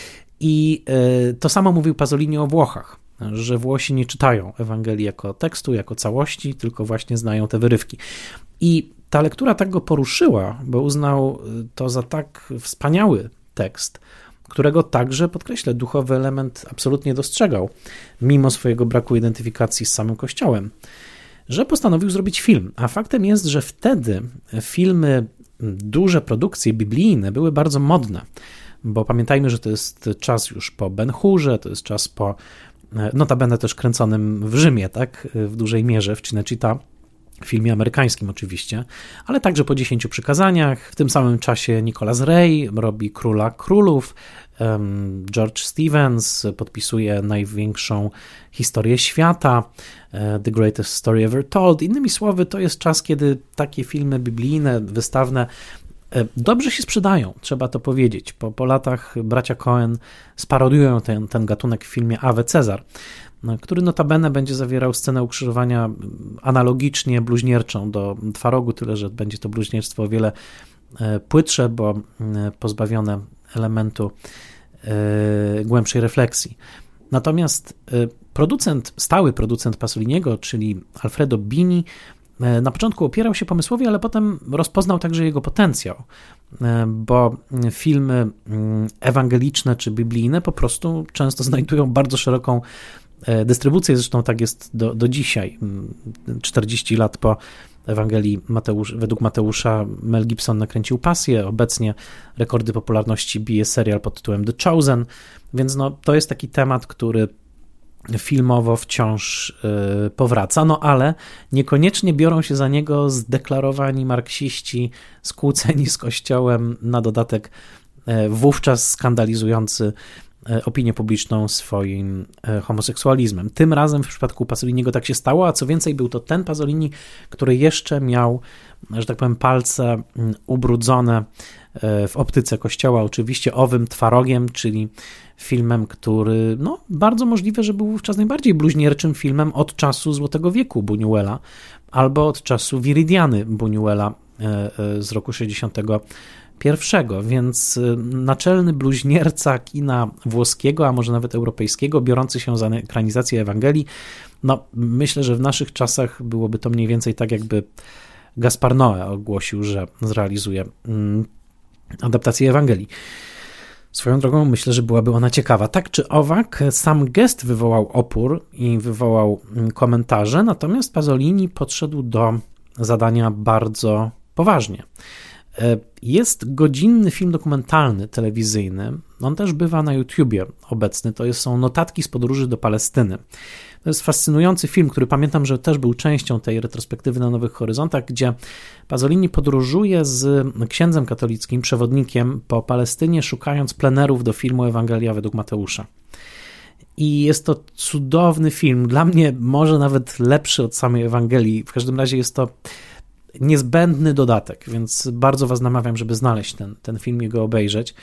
I to samo mówił Pasolini o Włochach, że Włosi nie czytają Ewangelii jako tekstu, jako całości, tylko właśnie znają te wyrywki. I ta lektura tak go poruszyła, bo uznał to za tak wspaniały tekst, którego także, podkreślę, duchowy element absolutnie dostrzegał, mimo swojego braku identyfikacji z samym Kościołem, że postanowił zrobić film. A faktem jest, że wtedy filmy, duże produkcje biblijne były bardzo modne, bo pamiętajmy, że to jest czas już po Ben Hurze, to jest czas po, notabene też kręconym w Rzymie, tak, w dużej mierze, w Cinecittà, w filmie amerykańskim oczywiście, ale także po Dziesięciu Przykazaniach. W tym samym czasie Nicolas Rey robi Króla Królów, George Stevens podpisuje największą historię świata, The Greatest Story Ever Told. Innymi słowy, to jest czas, kiedy takie filmy biblijne, wystawne dobrze się sprzedają, trzeba to powiedzieć. Po, po latach bracia Coen sparodiują ten, ten gatunek w filmie Ave Cezar, który notabene będzie zawierał scenę ukrzyżowania analogicznie bluźnierczą do Twarogu, tyle że będzie to bluźnierstwo o wiele płytsze, bo pozbawione elementu głębszej refleksji. Natomiast producent, stały producent Pasoliniego, czyli Alfredo Bini, na początku opierał się pomysłowi, ale potem rozpoznał także jego potencjał, bo filmy ewangeliczne czy biblijne po prostu często znajdują bardzo szeroką dystrybucję, zresztą tak jest do, do dzisiaj. czterdzieści lat po Ewangelii Mateusz, według Mateusza Mel Gibson nakręcił Pasję, obecnie rekordy popularności bije serial pod tytułem The Chosen, więc no, to jest taki temat, który filmowo wciąż yy, powraca, no ale niekoniecznie biorą się za niego zdeklarowani marksiści skłóceni z Kościołem, na dodatek yy, wówczas skandalizujący opinię publiczną swoim homoseksualizmem. Tym razem w przypadku Pasoliniego tak się stało, a co więcej był to ten Pasolini, który jeszcze miał że tak powiem, palce ubrudzone w optyce Kościoła, oczywiście owym Twarogiem, czyli filmem, który no, bardzo możliwe, że był wówczas najbardziej bluźnierczym filmem od czasu Złotego Wieku Buñuela albo od czasu Viridiany Buñuela z roku sześćdziesiątego pierwszego, więc naczelny bluźnierca kina włoskiego, a może nawet europejskiego, biorący się za ekranizację Ewangelii, no myślę, że w naszych czasach byłoby to mniej więcej tak, jakby Gaspar Noé ogłosił, że zrealizuje adaptację Ewangelii. Swoją drogą myślę, że byłaby ona ciekawa. Tak czy owak, sam gest wywołał opór i wywołał komentarze, natomiast Pasolini podszedł do zadania bardzo poważnie. Jest godzinny film dokumentalny, telewizyjny. On też bywa na YouTubie obecny. To są notatki z podróży do Palestyny. To jest fascynujący film, który pamiętam, że też był częścią tej retrospektywy na Nowych Horyzontach, gdzie Pasolini podróżuje z księdzem katolickim, przewodnikiem po Palestynie, szukając plenerów do filmu Ewangelia według Mateusza. I jest to cudowny film. Dla mnie może nawet lepszy od samej Ewangelii. W każdym razie jest to niezbędny dodatek, więc bardzo was namawiam, żeby znaleźć ten, ten film i go obejrzeć,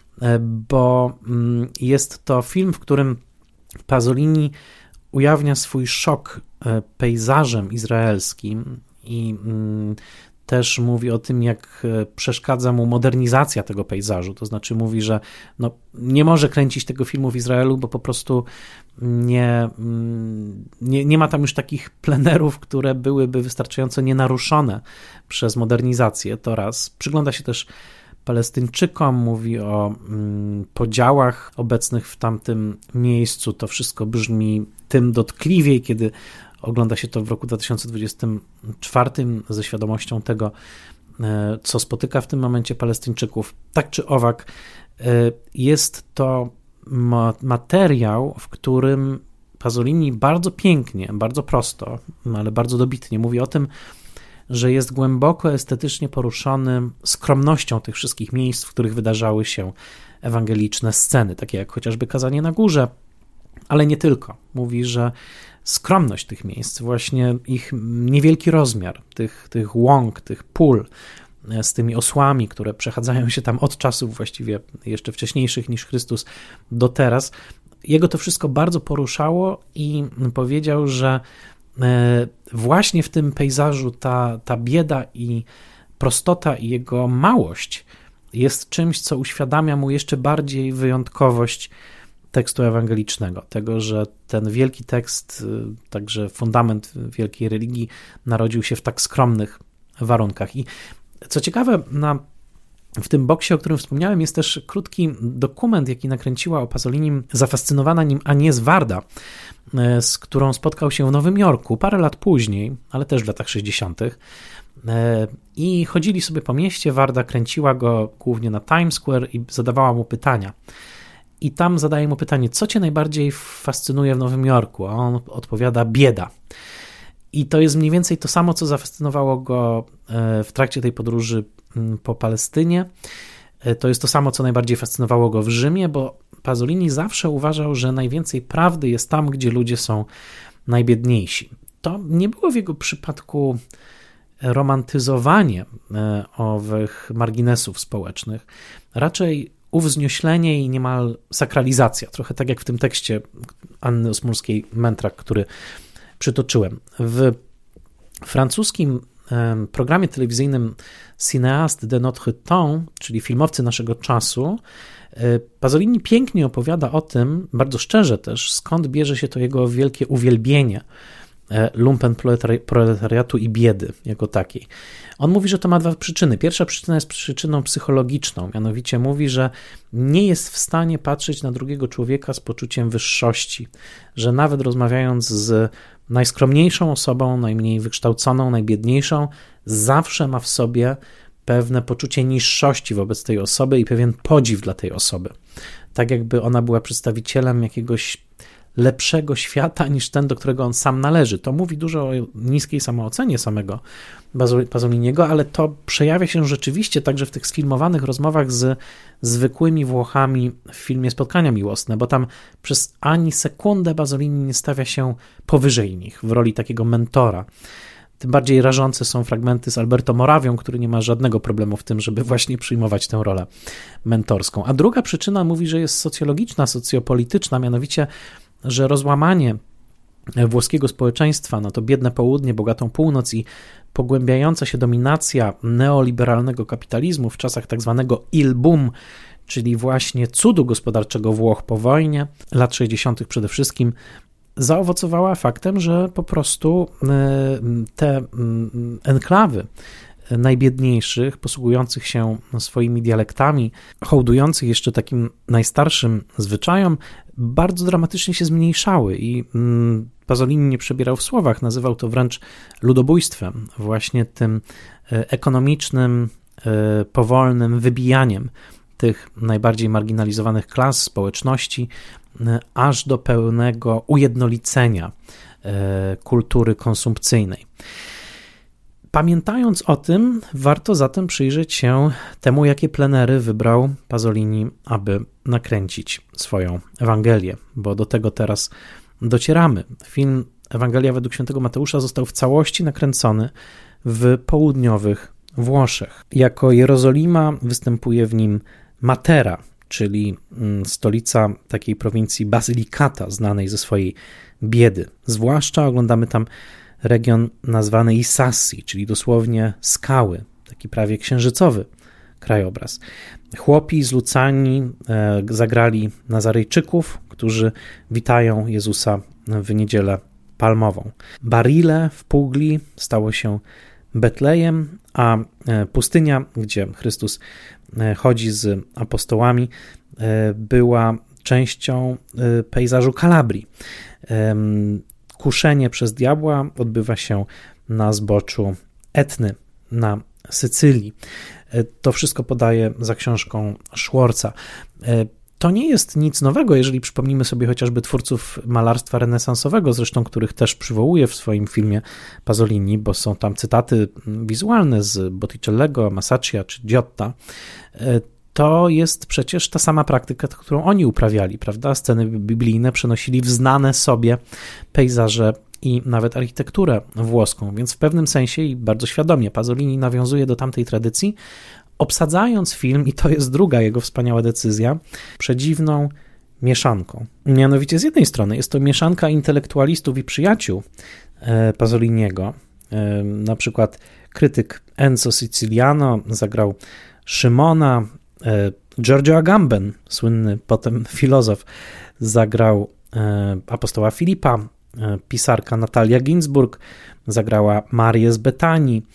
bo jest to film, w którym Pasolini ujawnia swój szok pejzażem izraelskim i też mówi o tym, jak przeszkadza mu modernizacja tego pejzażu, to znaczy mówi, że no, nie może kręcić tego filmu w Izraelu, bo po prostu nie, nie, nie ma tam już takich plenerów, które byłyby wystarczająco nienaruszone przez modernizację, to raz. Przygląda się też Palestyńczykom, mówi o mm, podziałach obecnych w tamtym miejscu, to wszystko brzmi tym dotkliwiej, kiedy ogląda się to w roku dwa tysiące dwudziestym czwartym ze świadomością tego, co spotyka w tym momencie Palestyńczyków. Tak czy owak, jest to materiał, w którym Pasolini bardzo pięknie, bardzo prosto, ale bardzo dobitnie mówi o tym, że jest głęboko estetycznie poruszony skromnością tych wszystkich miejsc, w których wydarzały się ewangeliczne sceny, takie jak chociażby Kazanie na Górze, ale nie tylko. Mówi, że skromność tych miejsc, właśnie ich niewielki rozmiar, tych, tych łąk, tych pól z tymi osłami, które przechadzają się tam od czasów właściwie jeszcze wcześniejszych niż Chrystus do teraz, jego to wszystko bardzo poruszało i powiedział, że właśnie w tym pejzażu ta, ta bieda i prostota i jego małość jest czymś, co uświadamia mu jeszcze bardziej wyjątkowość tekstu ewangelicznego, tego, że ten wielki tekst, także fundament wielkiej religii narodził się w tak skromnych warunkach. I co ciekawe, na, w tym boksie, o którym wspomniałem, jest też krótki dokument, jaki nakręciła o Pasolinim zafascynowana nim Agnieszka Varda, z którą spotkał się w Nowym Jorku parę lat później, ale też w latach sześćdziesiątych. I chodzili sobie po mieście, Varda kręciła go głównie na Times Square i zadawała mu pytania. I tam zadaje mu pytanie, co cię najbardziej fascynuje w Nowym Jorku? A on odpowiada, bieda. I to jest mniej więcej to samo, co zafascynowało go w trakcie tej podróży po Palestynie. To jest to samo, co najbardziej fascynowało go w Rzymie, bo Pasolini zawsze uważał, że najwięcej prawdy jest tam, gdzie ludzie są najbiedniejsi. To nie było w jego przypadku romantyzowanie owych marginesów społecznych, raczej uwznioślenie i niemal sakralizacja, trochę tak jak w tym tekście Anny Osmulskiej-Mentrak, który przytoczyłem. W francuskim programie telewizyjnym Cinéaste de notre temps, czyli filmowcy naszego czasu, Pasolini pięknie opowiada o tym, bardzo szczerze też, skąd bierze się to jego wielkie uwielbienie lumpenproletariatu i biedy jako takiej. On mówi, że to ma dwa przyczyny. Pierwsza przyczyna jest przyczyną psychologiczną, mianowicie mówi, że nie jest w stanie patrzeć na drugiego człowieka z poczuciem wyższości, że nawet rozmawiając z najskromniejszą osobą, najmniej wykształconą, najbiedniejszą, zawsze ma w sobie pewne poczucie niższości wobec tej osoby i pewien podziw dla tej osoby. Tak jakby ona była przedstawicielem jakiegoś lepszego świata niż ten, do którego on sam należy. To mówi dużo o niskiej samoocenie samego Pasoliniego, ale to przejawia się rzeczywiście także w tych sfilmowanych rozmowach z zwykłymi Włochami w filmie Spotkania miłosne, bo tam przez ani sekundę Pasolini nie stawia się powyżej nich w roli takiego mentora. Tym bardziej rażące są fragmenty z Alberto Moravią, który nie ma żadnego problemu w tym, żeby właśnie przyjmować tę rolę mentorską. A druga przyczyna mówi, że jest socjologiczna, socjopolityczna, mianowicie, że rozłamanie włoskiego społeczeństwa, no to biedne południe, bogatą północ i pogłębiająca się dominacja neoliberalnego kapitalizmu w czasach tak zwanego il boom, czyli właśnie cudu gospodarczego Włoch po wojnie, lat sześćdziesiątych przede wszystkim, zaowocowała faktem, że po prostu te enklawy najbiedniejszych, posługujących się swoimi dialektami, hołdujących jeszcze takim najstarszym zwyczajom, bardzo dramatycznie się zmniejszały i Pasolini nie przebierał w słowach, nazywał to wręcz ludobójstwem, właśnie tym ekonomicznym, powolnym wybijaniem tych najbardziej marginalizowanych klas społeczności, aż do pełnego ujednolicenia kultury konsumpcyjnej. Pamiętając o tym, warto zatem przyjrzeć się temu, jakie plenery wybrał Pasolini, aby nakręcić swoją Ewangelię, bo do tego teraz docieramy. Film Ewangelia według świętego Mateusza został w całości nakręcony w południowych Włoszech. Jako Jerozolima występuje w nim Matera, czyli stolica takiej prowincji Basilicata, znanej ze swojej biedy. Zwłaszcza oglądamy tam region nazwany Isassi, czyli dosłownie skały, taki prawie księżycowy krajobraz. Chłopi z Lucanii e, zagrali Nazarejczyków, którzy witają Jezusa w niedzielę palmową. Barile w Pugli stało się Betlejem, a pustynia, gdzie Chrystus chodzi z apostołami, była częścią pejzażu Kalabrii. Kuszenie przez diabła odbywa się na zboczu Etny, na Sycylii. To wszystko podaje za książką Schwarza. To nie jest nic nowego, jeżeli przypomnimy sobie chociażby twórców malarstwa renesansowego, zresztą których też przywołuje w swoim filmie Pasolini, bo są tam cytaty wizualne z Botticellego, Masaccia czy Giotta. To jest przecież ta sama praktyka, którą oni uprawiali, prawda? Sceny biblijne przenosili w znane sobie pejzaże i nawet architekturę włoską, więc w pewnym sensie i bardzo świadomie Pasolini nawiązuje do tamtej tradycji, obsadzając film, i to jest druga jego wspaniała decyzja, przedziwną mieszanką. Mianowicie z jednej strony jest to mieszanka intelektualistów i przyjaciół Pasoliniego, na przykład krytyk Enzo Siciliano zagrał Szymona, Giorgio Agamben, słynny potem filozof, zagrał apostoła Filipa, pisarka Natalia Ginzburg zagrała Marię z Betanii,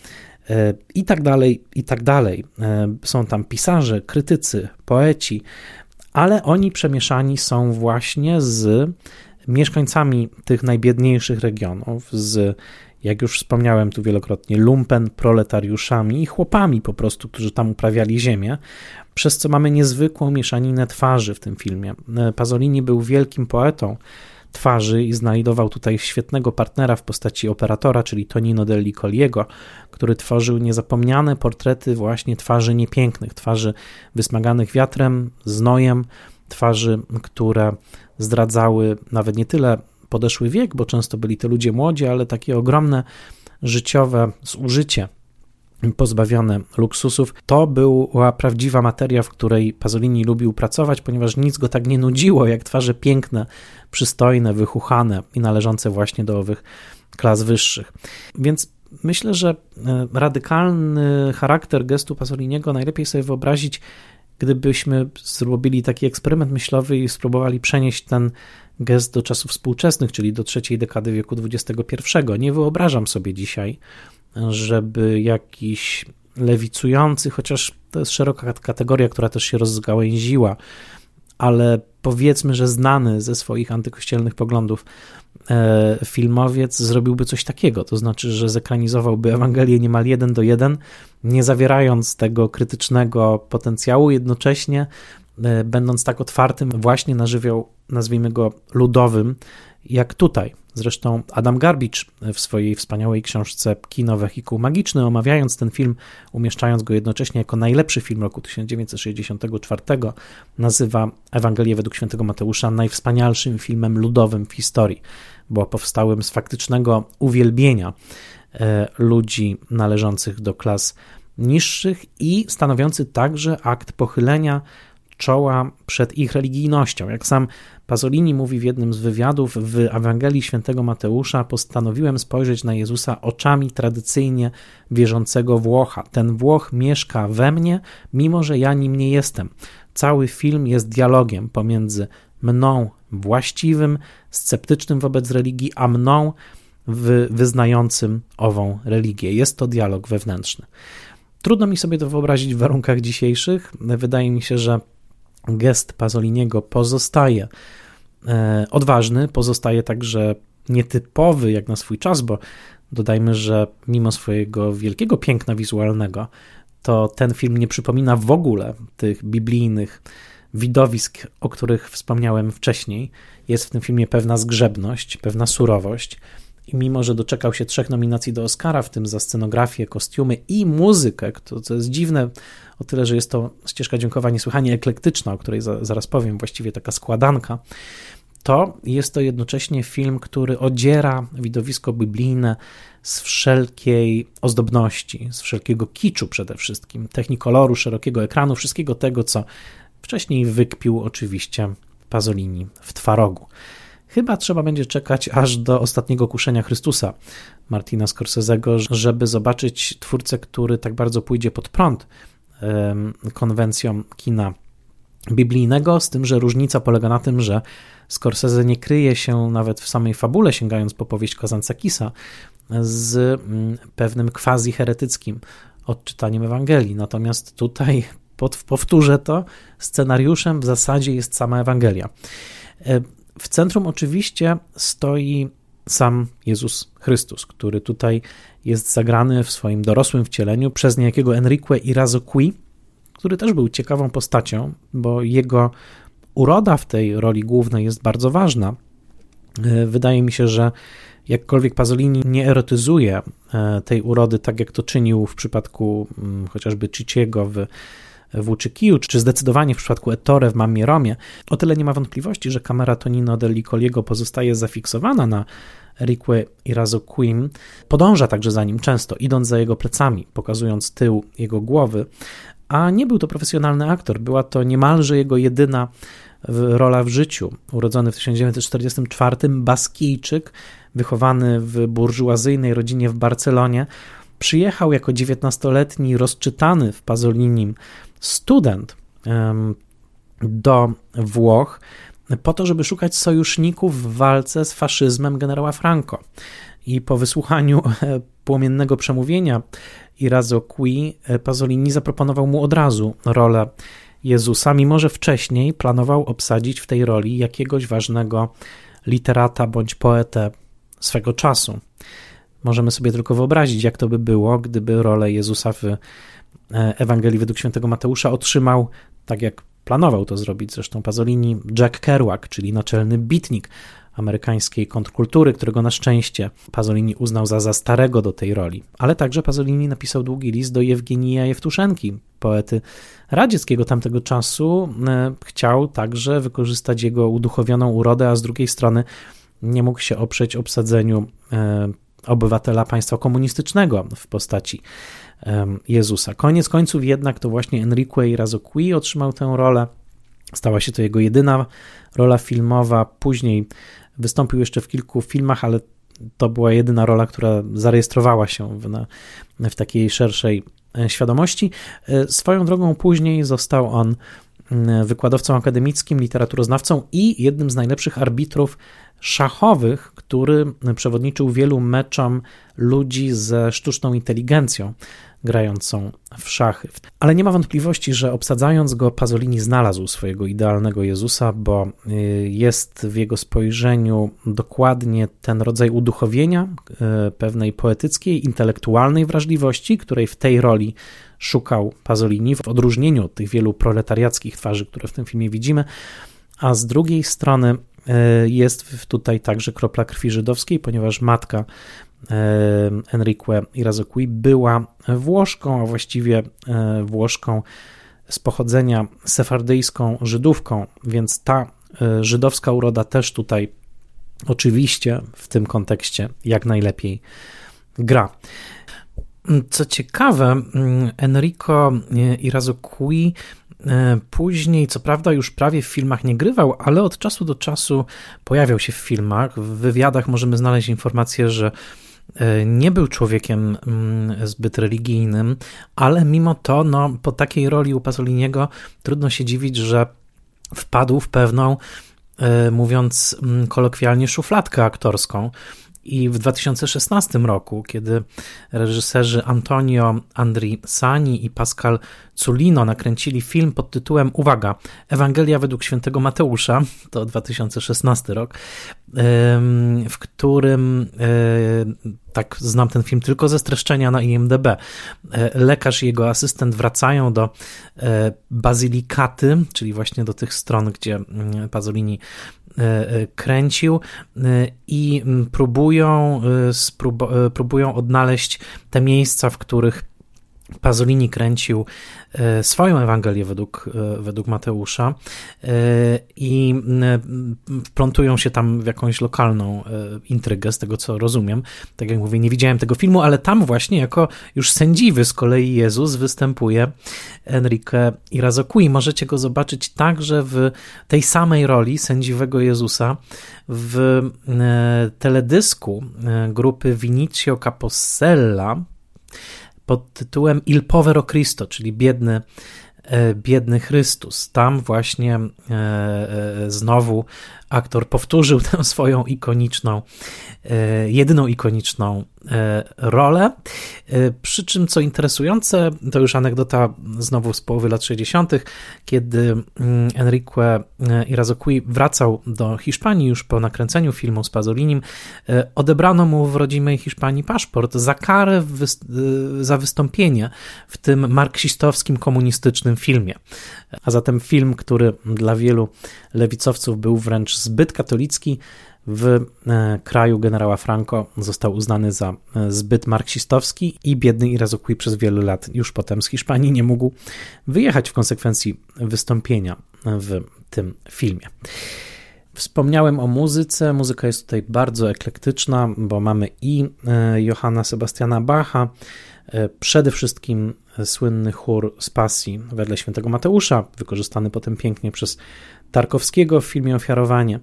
i tak dalej, i tak dalej. Są tam pisarze, krytycy, poeci, ale oni przemieszani są właśnie z mieszkańcami tych najbiedniejszych regionów, z, jak już wspomniałem tu wielokrotnie, lumpen proletariuszami i chłopami po prostu, którzy tam uprawiali ziemię, przez co mamy niezwykłą mieszaninę twarzy w tym filmie. Pasolini był wielkim poetą twarzy i znajdował tutaj świetnego partnera w postaci operatora, czyli Tonino Delli Colliego, który tworzył niezapomniane portrety właśnie twarzy niepięknych, twarzy wysmaganych wiatrem, znojem, twarzy, które zdradzały nawet nie tyle podeszły wiek, bo często byli to ludzie młodzi, ale takie ogromne życiowe zużycie pozbawione luksusów. To była prawdziwa materia, w której Pasolini lubił pracować, ponieważ nic go tak nie nudziło, jak twarze piękne, przystojne, wychuchane i należące właśnie do owych klas wyższych. Więc myślę, że radykalny charakter gestu Pasoliniego najlepiej sobie wyobrazić, gdybyśmy zrobili taki eksperyment myślowy i spróbowali przenieść ten gest do czasów współczesnych, czyli do trzeciej dekady wieku dwudziestego pierwszego. Nie wyobrażam sobie dzisiaj, żeby jakiś lewicujący, chociaż to jest szeroka kategoria, która też się rozgałęziła, ale powiedzmy, że znany ze swoich antykościelnych poglądów filmowiec zrobiłby coś takiego, to znaczy, że zekranizowałby Ewangelię niemal jeden do jeden, nie zawierając tego krytycznego potencjału, jednocześnie będąc tak otwartym właśnie na żywioł, nazwijmy go ludowym, jak tutaj. Zresztą Adam Garbicz w swojej wspaniałej książce Kino Wehikuł Magiczny, omawiając ten film, umieszczając go jednocześnie jako najlepszy film roku tysiąc dziewięćset sześćdziesiątego czwartego, nazywa Ewangelię według świętego Mateusza najwspanialszym filmem ludowym w historii, bo powstałym z faktycznego uwielbienia ludzi należących do klas niższych i stanowiący także akt pochylenia czoła przed ich religijnością. Jak sam Pasolini mówi w jednym z wywiadów, w Ewangelii Świętego Mateusza postanowiłem spojrzeć na Jezusa oczami tradycyjnie wierzącego Włocha. Ten Włoch mieszka we mnie, mimo że ja nim nie jestem. Cały film jest dialogiem pomiędzy mną właściwym, sceptycznym wobec religii, a mną wyznającym ową religię. Jest to dialog wewnętrzny. Trudno mi sobie to wyobrazić w warunkach dzisiejszych. Wydaje mi się, że gest Pasoliniego pozostaje e, odważny, pozostaje także nietypowy jak na swój czas, bo dodajmy, że mimo swojego wielkiego piękna wizualnego, to ten film nie przypomina w ogóle tych biblijnych widowisk, o których wspomniałem wcześniej. Jest w tym filmie pewna zgrzebność, pewna surowość. I mimo, że doczekał się trzech nominacji do Oscara, w tym za scenografię, kostiumy i muzykę, to, co jest dziwne o tyle, że jest to ścieżka dźwiękowa niesłychanie eklektyczna, o której za, zaraz powiem, właściwie taka składanka, to jest to jednocześnie film, który odziera widowisko biblijne z wszelkiej ozdobności, z wszelkiego kiczu przede wszystkim, technikoloru, szerokiego ekranu, wszystkiego tego, co wcześniej wykpił oczywiście Pasolini w Twarogu. Chyba trzeba będzie czekać aż do Ostatniego kuszenia Chrystusa Martina Scorsese'ego, żeby zobaczyć twórcę, który tak bardzo pójdzie pod prąd konwencją kina biblijnego, z tym, że różnica polega na tym, że Scorsese nie kryje się nawet w samej fabule, sięgając po powieść Kazantzakisa, z pewnym quasi-heretyckim odczytaniem Ewangelii. Natomiast tutaj, powtórzę to, scenariuszem w zasadzie jest sama Ewangelia. W centrum oczywiście stoi sam Jezus Chrystus, który tutaj jest zagrany w swoim dorosłym wcieleniu przez niejakiego Enrique Irazoqui, który też był ciekawą postacią, bo jego uroda w tej roli głównej jest bardzo ważna. Wydaje mi się, że jakkolwiek Pasolini nie erotyzuje tej urody, tak jak to czynił w przypadku chociażby Cicciego w w Łuczykiju, czy zdecydowanie w przypadku Ettore w Mammie Romie, o tyle nie ma wątpliwości, że kamera Tonino Delli-Colliego pozostaje zafiksowana na Enrique Irazoquim, podąża także za nim często, idąc za jego plecami, pokazując tył jego głowy, a nie był to profesjonalny aktor, była to niemalże jego jedyna rola w życiu. Urodzony w tysiąc dziewięćset czterdziestym czwartym Baskijczyk, wychowany w burżuazyjnej rodzinie w Barcelonie, przyjechał jako dziewiętnastoletni, rozczytany w Pasolinim student do Włoch po to, żeby szukać sojuszników w walce z faszyzmem generała Franco. I po wysłuchaniu płomiennego przemówienia Irazoqui, Pasolini zaproponował mu od razu rolę Jezusa, mimo że wcześniej planował obsadzić w tej roli jakiegoś ważnego literata bądź poetę swego czasu. Możemy sobie tylko wyobrazić, jak to by było, gdyby rolę Jezusa w Ewangelii według świętego Mateusza otrzymał, tak jak planował to zrobić zresztą Pasolini, Jack Kerouac, czyli naczelny bitnik amerykańskiej kontrkultury, którego na szczęście Pasolini uznał za za starego do tej roli. Ale także Pasolini napisał długi list do Jewgenija Jewtuszenki, poety radzieckiego tamtego czasu. Chciał także wykorzystać jego uduchowioną urodę, a z drugiej strony nie mógł się oprzeć obsadzeniu obywatela państwa komunistycznego w postaci Jezusa. Koniec końców jednak to właśnie Enrique Irazoqui otrzymał tę rolę. Stała się to jego jedyna rola filmowa. Później wystąpił jeszcze w kilku filmach, ale to była jedyna rola, która zarejestrowała się w, na, w takiej szerszej świadomości. Swoją drogą później został on wykładowcą akademickim, literaturoznawcą i jednym z najlepszych arbitrów szachowych, który przewodniczył wielu meczom ludzi ze sztuczną inteligencją grającą w szachy. Ale nie ma wątpliwości, że obsadzając go, Pasolini znalazł swojego idealnego Jezusa, bo jest w jego spojrzeniu dokładnie ten rodzaj uduchowienia, pewnej poetyckiej, intelektualnej wrażliwości, której w tej roli szukał Pasolini, w odróżnieniu od tych wielu proletariackich twarzy, które w tym filmie widzimy, a z drugiej strony jest tutaj także kropla krwi żydowskiej, ponieważ matka Enrique Irazoqui była Włoszką, a właściwie Włoszką z pochodzenia sefardyjską Żydówką, więc ta żydowska uroda też tutaj oczywiście w tym kontekście jak najlepiej gra. Co ciekawe, Enrico Irazoqui później, co prawda już prawie w filmach nie grywał, ale od czasu do czasu pojawiał się w filmach. W wywiadach możemy znaleźć informację, że nie był człowiekiem zbyt religijnym, ale mimo to no, po takiej roli u Pasoliniego trudno się dziwić, że wpadł w pewną, mówiąc kolokwialnie, szufladkę aktorską. I w dwa tysiące szesnastym roku, kiedy reżyserzy Antonio Andrisani i Pascal Zulino nakręcili film pod tytułem, uwaga, Ewangelia według świętego Mateusza, to dwa tysiące szesnasty rok, w którym, tak znam ten film tylko ze streszczenia na I M D B, lekarz i jego asystent wracają do Bazylikaty, czyli właśnie do tych stron, gdzie Pasolini kręcił i próbują, próbują odnaleźć te miejsca, w których Pasolini kręcił swoją Ewangelię według, według Mateusza i wplątują się tam w jakąś lokalną intrygę, z tego co rozumiem. Tak jak mówię, nie widziałem tego filmu, ale tam właśnie jako już sędziwy z kolei Jezus występuje Enrique Irazoqui. Możecie go zobaczyć także w tej samej roli sędziwego Jezusa w teledysku grupy Vinicio Capossela pod tytułem Il Povero Cristo, czyli biedny, biedny Chrystus. Tam właśnie znowu aktor powtórzył tę swoją ikoniczną, jedyną ikoniczną rolę. Przy czym, co interesujące, to już anegdota znowu z połowy lat sześćdziesiątych, kiedy Enrique Irazoqui wracał do Hiszpanii już po nakręceniu filmu z Pasolinim, odebrano mu w rodzimej Hiszpanii paszport za karę za wystąpienie w tym marksistowskim, komunistycznym filmie. A zatem film, który dla wielu lewicowców był wręcz zbyt katolicki, w kraju generała Franco został uznany za zbyt marksistowski i biedny Irazoqui przez wiele lat już potem z Hiszpanii nie mógł wyjechać w konsekwencji wystąpienia w tym filmie. Wspomniałem o muzyce. Muzyka jest tutaj bardzo eklektyczna, bo mamy i Johanna Sebastiana Bacha, przede wszystkim słynny chór z Pasji wedle świętego Mateusza, wykorzystany potem pięknie przez Tarkowskiego w filmie Ofiarowanie,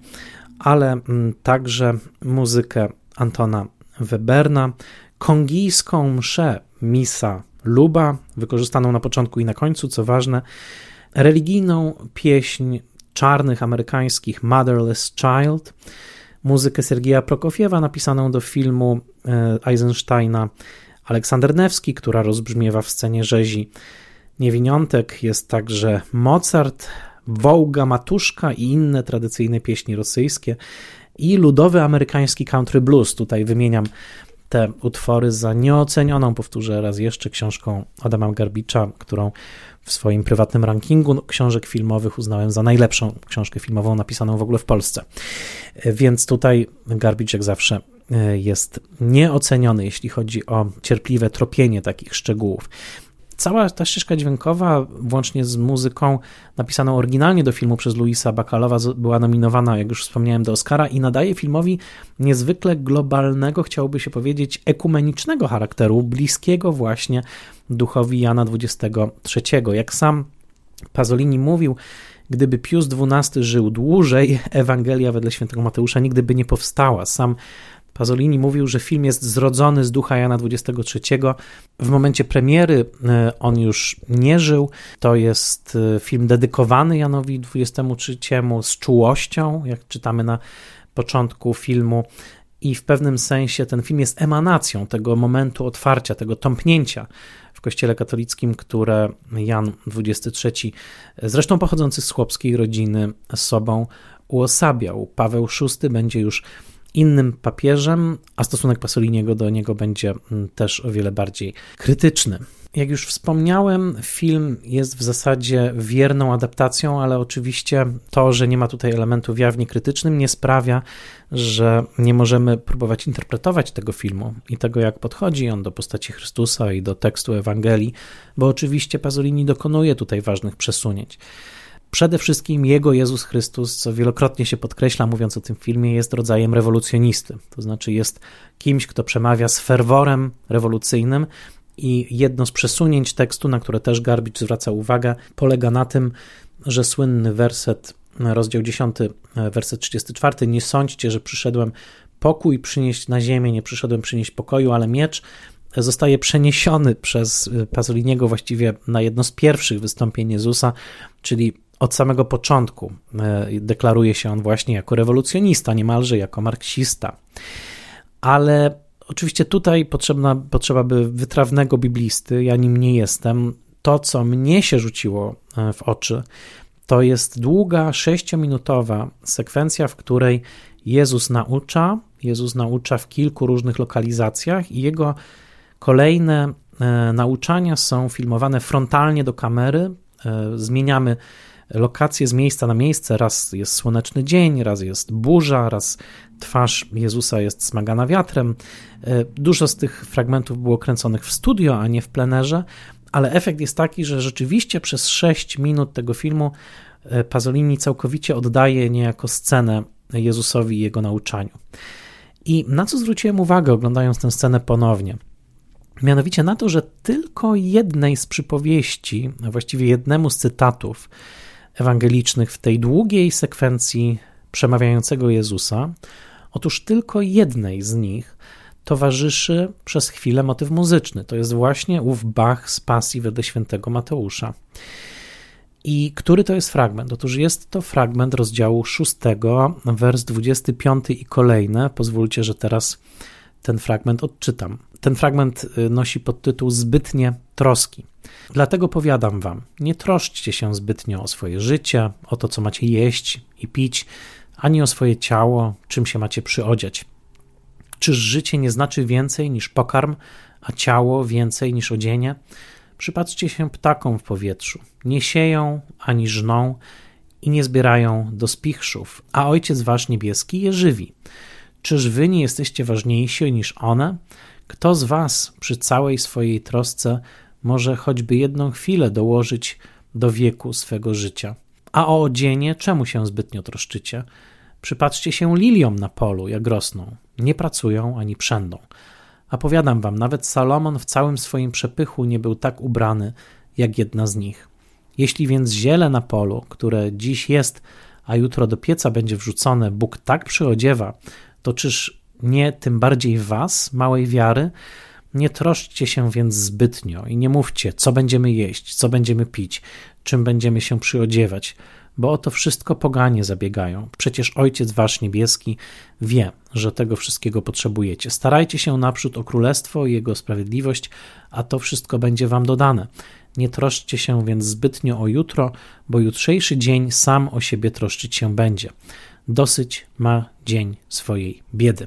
ale także muzykę Antona Weberna, kongijską mszę Missa Luba, wykorzystaną na początku i na końcu, co ważne, religijną pieśń czarnych amerykańskich Motherless Child, muzykę Sergieja Prokofiewa napisaną do filmu Eisensteina Aleksander Newski, która rozbrzmiewa w scenie rzezi niewiniątek. Jest także Mozart, Wołga, Matuszka i inne tradycyjne pieśni rosyjskie i ludowy amerykański country blues. Tutaj wymieniam te utwory za nieocenioną, powtórzę raz jeszcze, książką Adama Garbicza, którą w swoim prywatnym rankingu książek filmowych uznałem za najlepszą książkę filmową napisaną w ogóle w Polsce. Więc tutaj Garbicz jak zawsze jest nieoceniony, jeśli chodzi o cierpliwe tropienie takich szczegółów. Cała ta ścieżka dźwiękowa, włącznie z muzyką napisaną oryginalnie do filmu przez Luisa Bacalowa, była nominowana, jak już wspomniałem, do Oscara i nadaje filmowi niezwykle globalnego, chciałoby się powiedzieć, ekumenicznego charakteru, bliskiego właśnie duchowi Jana dwudziestego trzeciego. Jak sam Pasolini mówił, gdyby Pius dwunasty żył dłużej, Ewangelia wedle świętego Mateusza nigdy by nie powstała. Sam Pasolini mówił, że film jest zrodzony z ducha Jana dwudziestego trzeciego. W momencie premiery on już nie żył. To jest film dedykowany Janowi dwudziestemu trzeciemu z czułością, jak czytamy na początku filmu. I w pewnym sensie ten film jest emanacją tego momentu otwarcia, tego tąpnięcia w Kościele katolickim, które Jan dwudziesty trzeci, zresztą pochodzący z chłopskiej rodziny, z sobą uosabiał. Paweł szósty będzie już innym papieżem, a stosunek Pasoliniego do niego będzie też o wiele bardziej krytyczny. Jak już wspomniałem, film jest w zasadzie wierną adaptacją, ale oczywiście to, że nie ma tutaj elementu w jawnie krytycznym, nie sprawia, że nie możemy próbować interpretować tego filmu i tego, jak podchodzi on do postaci Chrystusa i do tekstu Ewangelii, bo oczywiście Pasolini dokonuje tutaj ważnych przesunięć. Przede wszystkim jego Jezus Chrystus, co wielokrotnie się podkreśla, mówiąc o tym filmie, jest rodzajem rewolucjonisty. To znaczy jest kimś, kto przemawia z ferworem rewolucyjnym i jedno z przesunięć tekstu, na które też Garbicz zwraca uwagę, polega na tym, że słynny werset, rozdział dziesiąty, werset trzydziesty czwarty, nie sądźcie, że przyszedłem pokój przynieść na ziemię, nie przyszedłem przynieść pokoju, ale miecz, zostaje przeniesiony przez Pasoliniego właściwie na jedno z pierwszych wystąpień Jezusa, czyli od samego początku deklaruje się on właśnie jako rewolucjonista, niemalże jako marksista. Ale oczywiście tutaj potrzebna, potrzeba by wytrawnego biblisty, ja nim nie jestem. To, co mnie się rzuciło w oczy, to jest długa, sześciominutowa sekwencja, w której Jezus naucza, Jezus naucza w kilku różnych lokalizacjach i jego kolejne nauczania są filmowane frontalnie do kamery. Zmieniamy lokacje z miejsca na miejsce. Raz jest słoneczny dzień, raz jest burza, raz twarz Jezusa jest smagana wiatrem. Dużo z tych fragmentów było kręconych w studio, a nie w plenerze, ale efekt jest taki, że rzeczywiście przez sześć minut tego filmu Pasolini całkowicie oddaje niejako scenę Jezusowi i jego nauczaniu. I na co zwróciłem uwagę, oglądając tę scenę ponownie? Mianowicie na to, że tylko jednej z przypowieści, a właściwie jednemu z cytatów ewangelicznych w tej długiej sekwencji przemawiającego Jezusa, otóż tylko jednej z nich towarzyszy przez chwilę motyw muzyczny. To jest właśnie ów Bach z pasji wedle świętego Mateusza. I który to jest fragment? Otóż jest to fragment rozdziału szóstego, wers dwudziesty piąty i kolejne. Pozwólcie, że teraz ten fragment odczytam. Ten fragment nosi podtytuł Zbytnie troski. Dlatego powiadam wam, nie troszczcie się zbytnio o swoje życie, o to, co macie jeść i pić, ani o swoje ciało, czym się macie przyodziać. Czyż życie nie znaczy więcej niż pokarm, a ciało więcej niż odzienie? Przypatrzcie się ptakom w powietrzu. Nie sieją ani żną i nie zbierają do spichrzów, a Ojciec wasz niebieski je żywi. Czyż wy nie jesteście ważniejsi niż one? Kto z was przy całej swojej trosce może choćby jedną chwilę dołożyć do wieku swego życia? A o odzienie czemu się zbytnio troszczycie? Przypatrzcie się liliom na polu, jak rosną. Nie pracują ani przędą. A powiadam wam, nawet Salomon w całym swoim przepychu nie był tak ubrany, jak jedna z nich. Jeśli więc ziele na polu, które dziś jest, a jutro do pieca będzie wrzucone, Bóg tak przyodziewa, to czyż nie tym bardziej was, małej wiary? Nie troszczcie się więc zbytnio i nie mówcie, co będziemy jeść, co będziemy pić, czym będziemy się przyodziewać, bo o to wszystko poganie zabiegają. Przecież Ojciec wasz niebieski wie, że tego wszystkiego potrzebujecie. Starajcie się naprzód o królestwo i jego sprawiedliwość, a to wszystko będzie wam dodane. Nie troszczcie się więc zbytnio o jutro, bo jutrzejszy dzień sam o siebie troszczyć się będzie. Dosyć ma dzień swojej biedy.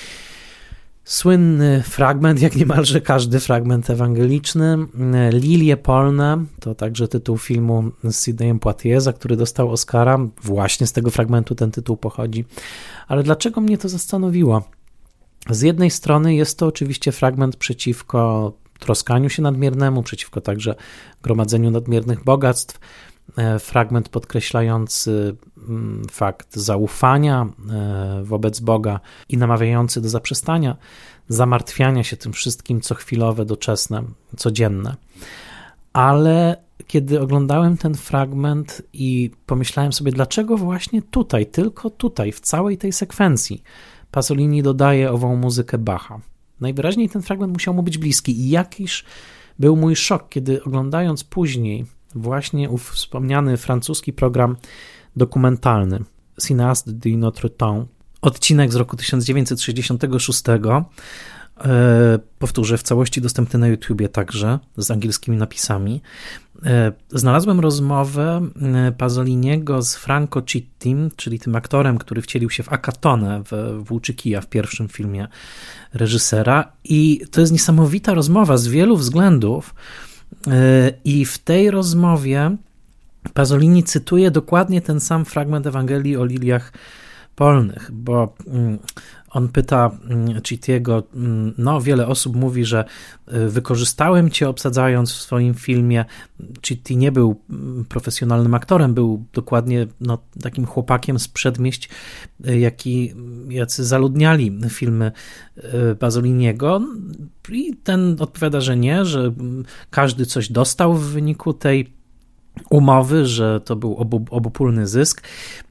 Słynny fragment, jak niemalże każdy fragment ewangeliczny. Lilie polne, to także tytuł filmu z Sidneyem Poitier, za który dostał Oscara. Właśnie z tego fragmentu ten tytuł pochodzi. Ale dlaczego mnie to zastanowiło? Z jednej strony jest to oczywiście fragment przeciwko troskaniu się nadmiernemu, przeciwko także gromadzeniu nadmiernych bogactw, fragment podkreślający fakt zaufania wobec Boga i namawiający do zaprzestania zamartwiania się tym wszystkim, co chwilowe, doczesne, codzienne. Ale kiedy oglądałem ten fragment i pomyślałem sobie, dlaczego właśnie tutaj, tylko tutaj, w całej tej sekwencji Pasolini dodaje ową muzykę Bacha. Najwyraźniej ten fragment musiał mu być bliski i jakiż był mój szok, kiedy oglądając później właśnie ów wspomniany francuski program dokumentalny Cinéaste de notre temps, odcinek z roku tysiąc dziewięćset sześćdziesiątego szóstego, e, powtórzę, w całości dostępny na YouTubie także, z angielskimi napisami. E, znalazłem rozmowę Pasoliniego z Franco Cittim, czyli tym aktorem, który wcielił się w Akatonę w Włóczy Kija w pierwszym filmie reżysera, i to jest niesamowita rozmowa z wielu względów. I w tej rozmowie Pasolini cytuje dokładnie ten sam fragment Ewangelii o liliach polnych, bo on pyta Chittiego, no wiele osób mówi, że wykorzystałem cię obsadzając w swoim filmie. Chitti nie był profesjonalnym aktorem, był dokładnie no, takim chłopakiem z przedmieść, jaki, jacy zaludniali filmy Pasoliniego. I ten odpowiada, że nie, że każdy coś dostał w wyniku tej umowy, że to był obu, obopólny zysk.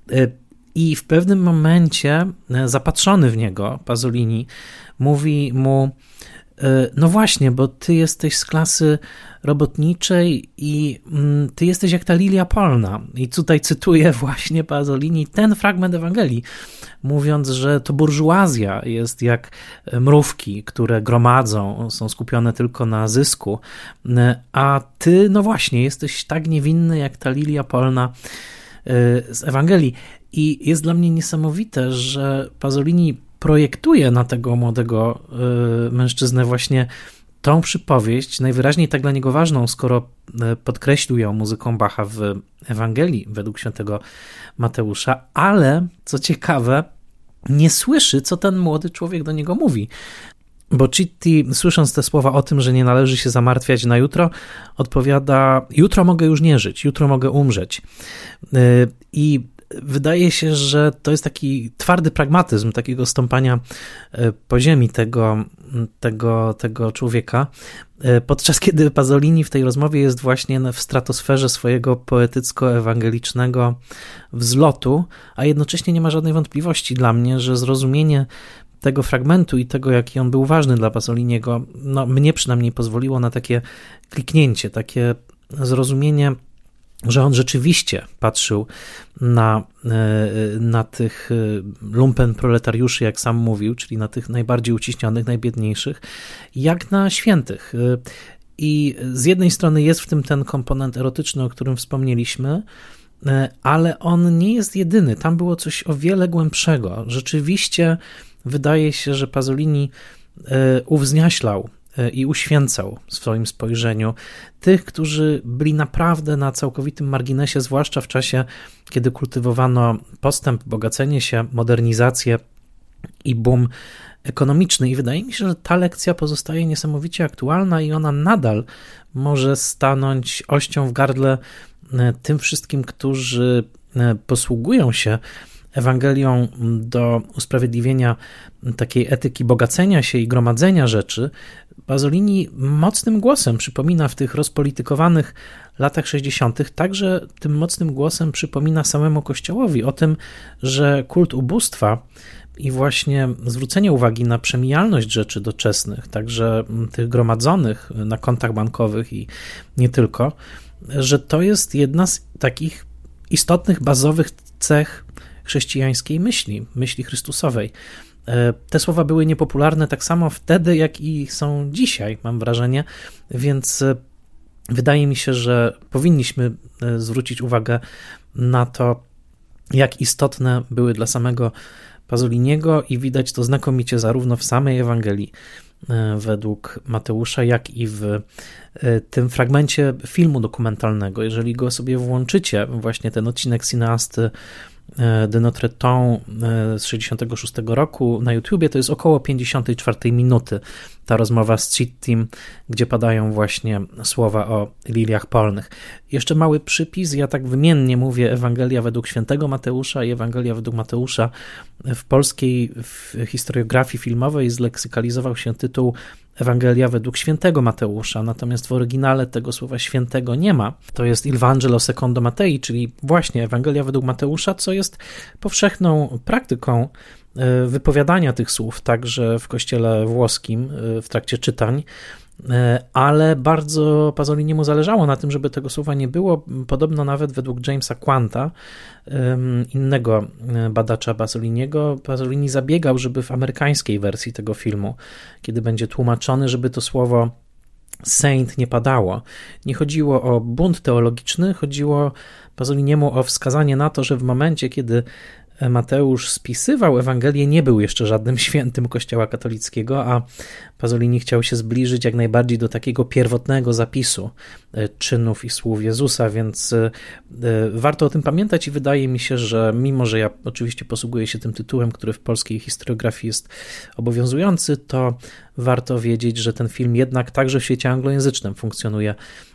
I w pewnym momencie zapatrzony w niego Pasolini mówi mu, no właśnie, bo ty jesteś z klasy robotniczej i ty jesteś jak ta lilia polna. I tutaj cytuję właśnie Pasolini ten fragment Ewangelii, mówiąc, że to burżuazja jest jak mrówki, które gromadzą, są skupione tylko na zysku, a ty, no właśnie, jesteś tak niewinny jak ta lilia polna z Ewangelii. I jest dla mnie niesamowite, że Pasolini projektuje na tego młodego y, mężczyznę właśnie tą przypowieść, najwyraźniej tak dla niego ważną, skoro podkreślił ją muzyką Bacha w Ewangelii według świętego Mateusza, ale co ciekawe, nie słyszy, co ten młody człowiek do niego mówi. Bo Chitti, słysząc te słowa o tym, że nie należy się zamartwiać na jutro, odpowiada, jutro mogę już nie żyć, jutro mogę umrzeć. Y, I wydaje się, że to jest taki twardy pragmatyzm takiego stąpania po ziemi tego, tego, tego człowieka, podczas kiedy Pasolini w tej rozmowie jest właśnie w stratosferze swojego poetycko-ewangelicznego wzlotu, a jednocześnie nie ma żadnej wątpliwości dla mnie, że zrozumienie tego fragmentu i tego, jaki on był ważny dla Pasoliniego, no mnie przynajmniej pozwoliło na takie kliknięcie, takie zrozumienie, że on rzeczywiście patrzył na, na tych lumpen proletariuszy, jak sam mówił, czyli na tych najbardziej uciśnionych, najbiedniejszych, jak na świętych. I z jednej strony jest w tym ten komponent erotyczny, o którym wspomnieliśmy, ale on nie jest jedyny. Tam było coś o wiele głębszego. Rzeczywiście wydaje się, że Pasolini uwzniaślał i uświęcał w swoim spojrzeniu tych, którzy byli naprawdę na całkowitym marginesie, zwłaszcza w czasie, kiedy kultywowano postęp, bogacenie się, modernizację i boom ekonomiczny. I wydaje mi się, że ta lekcja pozostaje niesamowicie aktualna i ona nadal może stanąć ością w gardle tym wszystkim, którzy posługują się Ewangelią do usprawiedliwienia takiej etyki bogacenia się i gromadzenia rzeczy. Pasolini mocnym głosem przypomina w tych rozpolitykowanych latach sześćdziesiątych, także tym mocnym głosem przypomina samemu Kościołowi o tym, że kult ubóstwa i właśnie zwrócenie uwagi na przemijalność rzeczy doczesnych, także tych gromadzonych na kontach bankowych i nie tylko, że to jest jedna z takich istotnych, bazowych cech chrześcijańskiej myśli, myśli chrystusowej. Te słowa były niepopularne tak samo wtedy, jak i są dzisiaj, mam wrażenie, więc wydaje mi się, że powinniśmy zwrócić uwagę na to, jak istotne były dla samego Pasoliniego i widać to znakomicie zarówno w samej Ewangelii według Mateusza, jak i w tym fragmencie filmu dokumentalnego. Jeżeli go sobie włączycie, właśnie ten odcinek Cineasty de Notre Dame z sześćdziesiątego szóstego roku na YouTubie, to jest około pięćdziesiątej czwartej minuty ta rozmowa z Chittim, gdzie padają właśnie słowa o liliach polnych. Jeszcze mały przypis, ja tak wymiennie mówię Ewangelia według świętego Mateusza i Ewangelia według Mateusza. W polskiej w historiografii filmowej zleksykalizował się tytuł Ewangelia według świętego Mateusza, natomiast w oryginale tego słowa świętego nie ma. To jest Il Vangelo secondo Mattei, czyli właśnie Ewangelia według Mateusza, co jest powszechną praktyką wypowiadania tych słów, także w kościele włoskim w trakcie czytań, ale bardzo Pasoliniemu zależało na tym, żeby tego słowa nie było. Podobno nawet według Jamesa Quanta, innego badacza Pasoliniego, Pasolini zabiegał, żeby w amerykańskiej wersji tego filmu, kiedy będzie tłumaczony, żeby to słowo saint nie padało. Nie chodziło o bunt teologiczny, chodziło Pasoliniemu o wskazanie na to, że w momencie, kiedy Mateusz spisywał Ewangelię, nie był jeszcze żadnym świętym Kościoła katolickiego, a Pasolini chciał się zbliżyć jak najbardziej do takiego pierwotnego zapisu czynów i słów Jezusa, więc warto o tym pamiętać i wydaje mi się, że mimo, że ja oczywiście posługuję się tym tytułem, który w polskiej historiografii jest obowiązujący, to warto wiedzieć, że ten film jednak także w świecie anglojęzycznym funkcjonuje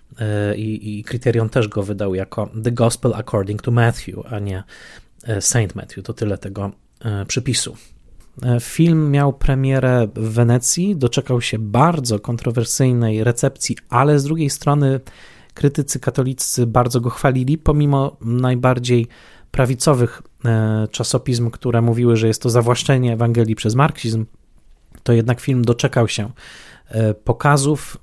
i, i Kryterion też go wydał jako The Gospel According to Matthew, a nie Saint Matthew. To tyle tego przypisu. Film miał premierę w Wenecji, doczekał się bardzo kontrowersyjnej recepcji, ale z drugiej strony krytycy katolicy bardzo go chwalili, pomimo najbardziej prawicowych czasopism, które mówiły, że jest to zawłaszczenie Ewangelii przez marksizm, to jednak film doczekał się pokazów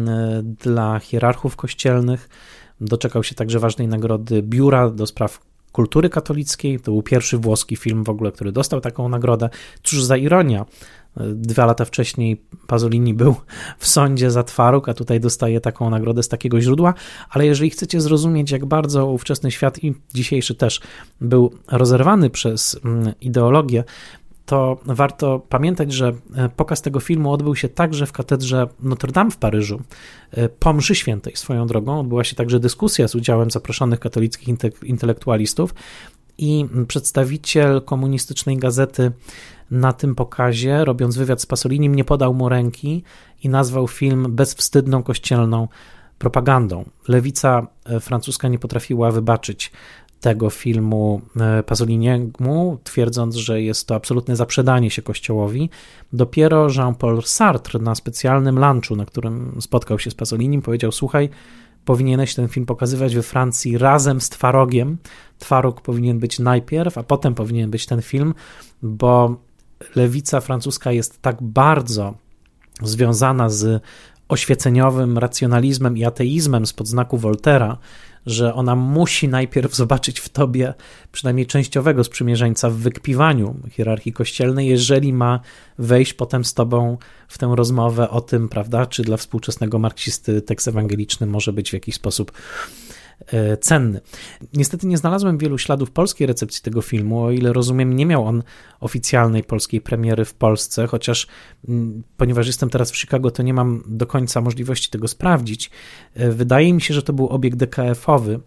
dla hierarchów kościelnych, doczekał się także ważnej nagrody Biura do spraw kultury katolickiej. To był pierwszy włoski film w ogóle, który dostał taką nagrodę. Cóż za ironia. Dwa lata wcześniej Pasolini był w sądzie za Twaruk, a tutaj dostaje taką nagrodę z takiego źródła, ale jeżeli chcecie zrozumieć, jak bardzo ówczesny świat i dzisiejszy też był rozerwany przez ideologię, to warto pamiętać, że pokaz tego filmu odbył się także w katedrze Notre Dame w Paryżu. Po mszy świętej swoją drogą odbyła się także dyskusja z udziałem zaproszonych katolickich intelektualistów i przedstawiciel komunistycznej gazety na tym pokazie, robiąc wywiad z Pasolinim, nie podał mu ręki i nazwał film bezwstydną kościelną propagandą. Lewica francuska nie potrafiła wybaczyć tego filmu Pasoliniemu, twierdząc, że jest to absolutne zaprzedanie się Kościołowi. Dopiero Jean-Paul Sartre na specjalnym lunchu, na którym spotkał się z Pasolinim, powiedział: słuchaj, powinieneś ten film pokazywać we Francji razem z Twarogiem. Twarog powinien być najpierw, a potem powinien być ten film, bo lewica francuska jest tak bardzo związana z oświeceniowym racjonalizmem i ateizmem spod znaku Voltaire'a, że ona musi najpierw zobaczyć w tobie przynajmniej częściowego sprzymierzeńca w wykpiwaniu hierarchii kościelnej, jeżeli ma wejść potem z tobą w tę rozmowę o tym, prawda, czy dla współczesnego marksisty tekst ewangeliczny może być w jakiś sposób cenny. Niestety nie znalazłem wielu śladów polskiej recepcji tego filmu, o ile rozumiem, nie miał on oficjalnej polskiej premiery w Polsce, chociaż ponieważ jestem teraz w Chicago, to nie mam do końca możliwości tego sprawdzić. Wydaje mi się, że to był obieg D K F-owy,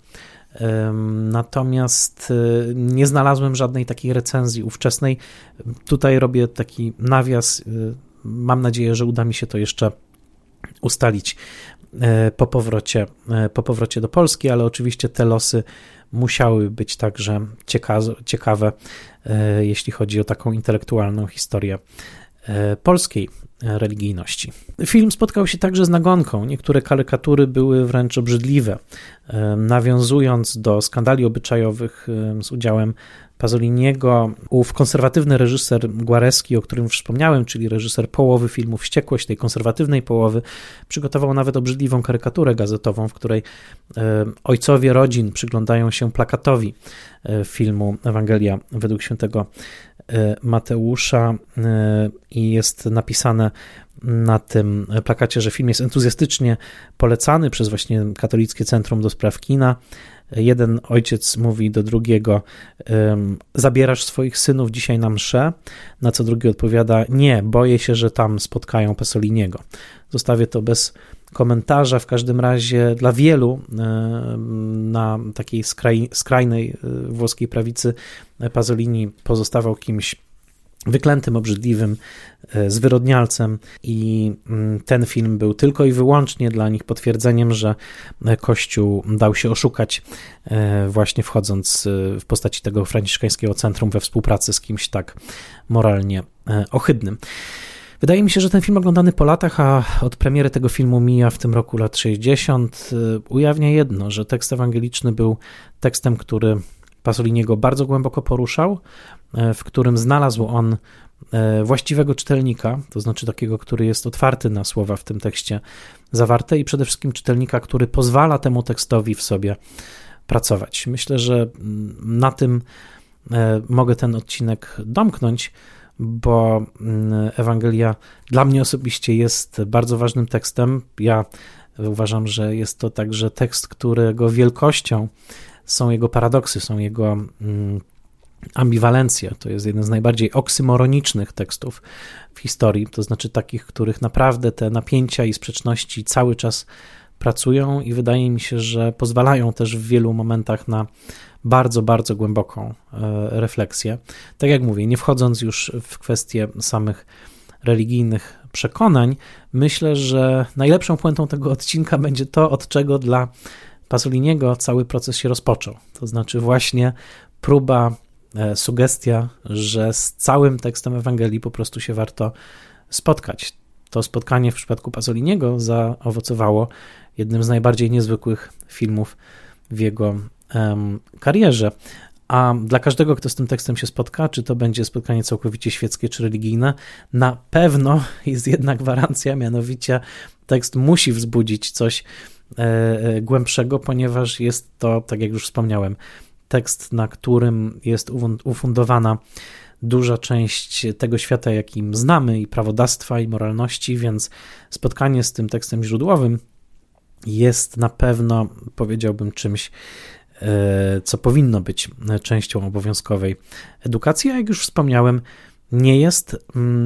natomiast nie znalazłem żadnej takiej recenzji ówczesnej. Tutaj robię taki nawias, mam nadzieję, że uda mi się to jeszcze ustalić po powrocie, po powrocie do Polski, ale oczywiście te losy musiały być także ciekawe, ciekawe, jeśli chodzi o taką intelektualną historię polskiej religijności. Film spotkał się także z nagonką. Niektóre karykatury były wręcz obrzydliwe. Nawiązując do skandali obyczajowych z udziałem Pasoliniego, ów konserwatywny reżyser Guareschi, o którym już wspomniałem, czyli reżyser połowy filmu Wściekłość, tej konserwatywnej połowy, przygotował nawet obrzydliwą karykaturę gazetową, w której ojcowie rodzin przyglądają się plakatowi filmu Ewangelia według świętego Mateusza i jest napisane na tym plakacie, że film jest entuzjastycznie polecany przez właśnie Katolickie Centrum do Spraw Kina. Jeden ojciec mówi do drugiego: zabierasz swoich synów dzisiaj na mszę? Na co drugi odpowiada: nie, boję się, że tam spotkają Pasoliniego. Zostawię to bez komentarza. W każdym razie dla wielu na takiej skraj, skrajnej włoskiej prawicy Pasolini pozostawał kimś wyklętym, obrzydliwym, zwyrodnialcem i ten film był tylko i wyłącznie dla nich potwierdzeniem, że Kościół dał się oszukać, właśnie wchodząc w postaci tego franciszkańskiego centrum we współpracy z kimś tak moralnie ohydnym. Wydaje mi się, że ten film oglądany po latach, a od premiery tego filmu mija w tym roku lat sześćdziesiąt, ujawnia jedno, że tekst ewangeliczny był tekstem, który Pasoliniego bardzo głęboko poruszał, w którym znalazł on właściwego czytelnika, to znaczy takiego, który jest otwarty na słowa w tym tekście zawarte i przede wszystkim czytelnika, który pozwala temu tekstowi w sobie pracować. Myślę, że na tym mogę ten odcinek domknąć, bo Ewangelia dla mnie osobiście jest bardzo ważnym tekstem. Ja uważam, że jest to także tekst, którego wielkością są jego paradoksy, są jego ambiwalencję. To jest jeden z najbardziej oksymoronicznych tekstów w historii, to znaczy takich, których naprawdę te napięcia i sprzeczności cały czas pracują i wydaje mi się, że pozwalają też w wielu momentach na bardzo, bardzo głęboką refleksję. Tak jak mówię, nie wchodząc już w kwestie samych religijnych przekonań, myślę, że najlepszą puentą tego odcinka będzie to, od czego dla Pasoliniego cały proces się rozpoczął. To znaczy właśnie próba, sugestia, że z całym tekstem Ewangelii po prostu się warto spotkać. To spotkanie w przypadku Pasoliniego zaowocowało jednym z najbardziej niezwykłych filmów w jego um, karierze. A dla każdego, kto z tym tekstem się spotka, czy to będzie spotkanie całkowicie świeckie czy religijne, na pewno jest jedna gwarancja, mianowicie tekst musi wzbudzić coś e, głębszego, ponieważ jest to, tak jak już wspomniałem, tekst, na którym jest ufundowana duża część tego świata, jakim znamy, i prawodawstwa, i moralności, więc spotkanie z tym tekstem źródłowym jest na pewno, powiedziałbym, czymś, co powinno być częścią obowiązkowej edukacji, a jak już wspomniałem, nie jest,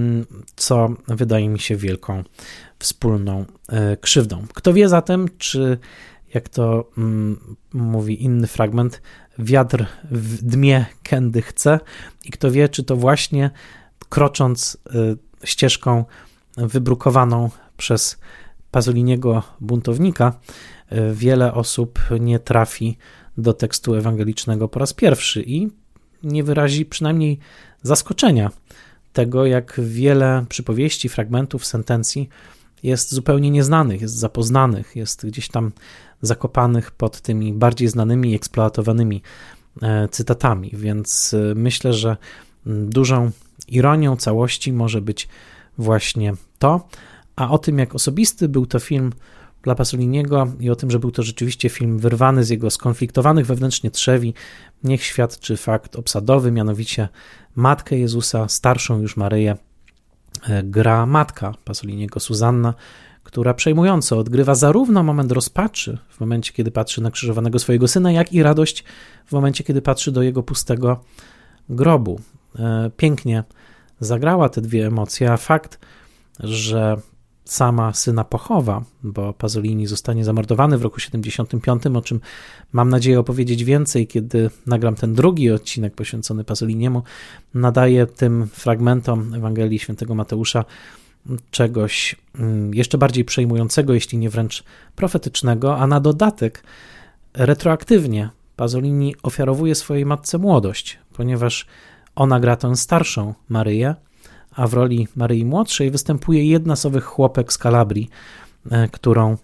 co wydaje mi się wielką wspólną krzywdą. Kto wie zatem, czy, jak to mówi inny fragment, wiatr w dmie kędy chce, i kto wie, czy to właśnie krocząc ścieżką wybrukowaną przez Pasoliniego buntownika, wiele osób nie trafi do tekstu ewangelicznego po raz pierwszy i nie wyrazi przynajmniej zaskoczenia tego, jak wiele przypowieści, fragmentów, sentencji jest zupełnie nieznanych, jest zapoznanych, jest gdzieś tam zakopanych pod tymi bardziej znanymi i eksploatowanymi cytatami, więc myślę, że dużą ironią całości może być właśnie to, a o tym, jak osobisty był to film dla Pasoliniego i o tym, że był to rzeczywiście film wyrwany z jego skonfliktowanych wewnętrznie trzewi, niech świadczy fakt obsadowy, mianowicie Matkę Jezusa, starszą już Maryję, gra matka Pasoliniego, Zuzanna, która przejmująco odgrywa zarówno moment rozpaczy w momencie, kiedy patrzy na krzyżowanego swojego syna, jak i radość w momencie, kiedy patrzy do jego pustego grobu. Pięknie zagrała te dwie emocje, a fakt, że sama syna pochowa, bo Pasolini zostanie zamordowany w roku siedemdziesiątym piątym, o czym mam nadzieję opowiedzieć więcej, kiedy nagram ten drugi odcinek poświęcony Pasoliniemu, nadaje tym fragmentom Ewangelii Świętego Mateusza czegoś jeszcze bardziej przejmującego, jeśli nie wręcz profetycznego, a na dodatek retroaktywnie Pasolini ofiarowuje swojej matce młodość, ponieważ ona gra tę starszą Maryję, a w roli Maryi Młodszej występuje jedna z owych chłopek z Kalabrii, którą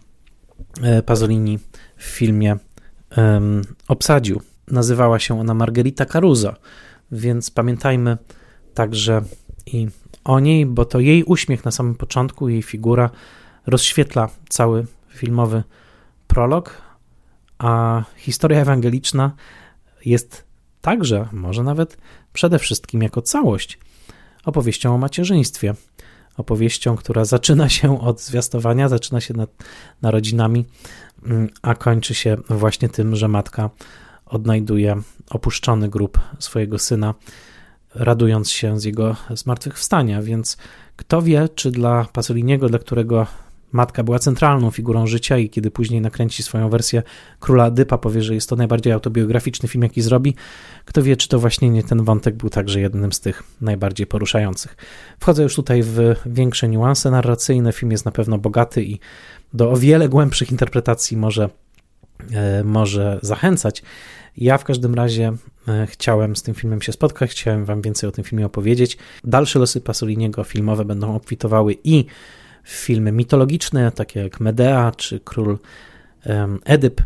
Pasolini w filmie um, obsadził. Nazywała się ona Margherita Caruso, więc pamiętajmy także i o niej, bo to jej uśmiech na samym początku, jej figura rozświetla cały filmowy prolog, a historia ewangeliczna jest także, może nawet przede wszystkim jako całość, opowieścią o macierzyństwie. Opowieścią, która zaczyna się od zwiastowania, zaczyna się nad narodzinami, a kończy się właśnie tym, że matka odnajduje opuszczony grób swojego syna, radując się z jego zmartwychwstania. Więc kto wie, czy dla Pasoliniego, dla którego matka była centralną figurą życia i kiedy później nakręci swoją wersję Króla Edypa, powie, że jest to najbardziej autobiograficzny film, jaki zrobi. Kto wie, czy to właśnie nie ten wątek był także jednym z tych najbardziej poruszających. Wchodzę już tutaj w większe niuanse narracyjne. Film jest na pewno bogaty i do o wiele głębszych interpretacji może, e, może zachęcać. Ja w każdym razie e, chciałem z tym filmem się spotkać, chciałem wam więcej o tym filmie opowiedzieć. Dalsze losy Pasoliniego filmowe będą obfitowały i filmy mitologiczne, takie jak Medea czy Król Edyp,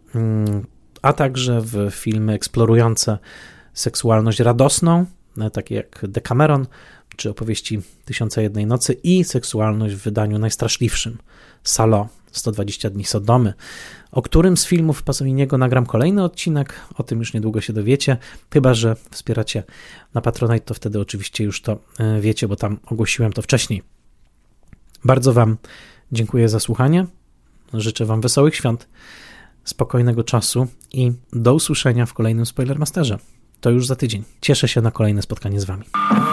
a także w filmy eksplorujące seksualność radosną, takie jak Decameron czy opowieści Tysiąca Jednej Nocy, i seksualność w wydaniu najstraszliwszym, Salo, sto dwadzieścia dni Sodomy, o którym z filmów Pasoliniego nagram kolejny odcinek, o tym już niedługo się dowiecie, chyba że wspieracie na Patronite, to wtedy oczywiście już to wiecie, bo tam ogłosiłem to wcześniej. Bardzo wam dziękuję za słuchanie, życzę wam wesołych świąt, spokojnego czasu i do usłyszenia w kolejnym Spoilermasterze. to już za tydzień. Cieszę się na kolejne spotkanie z Wami.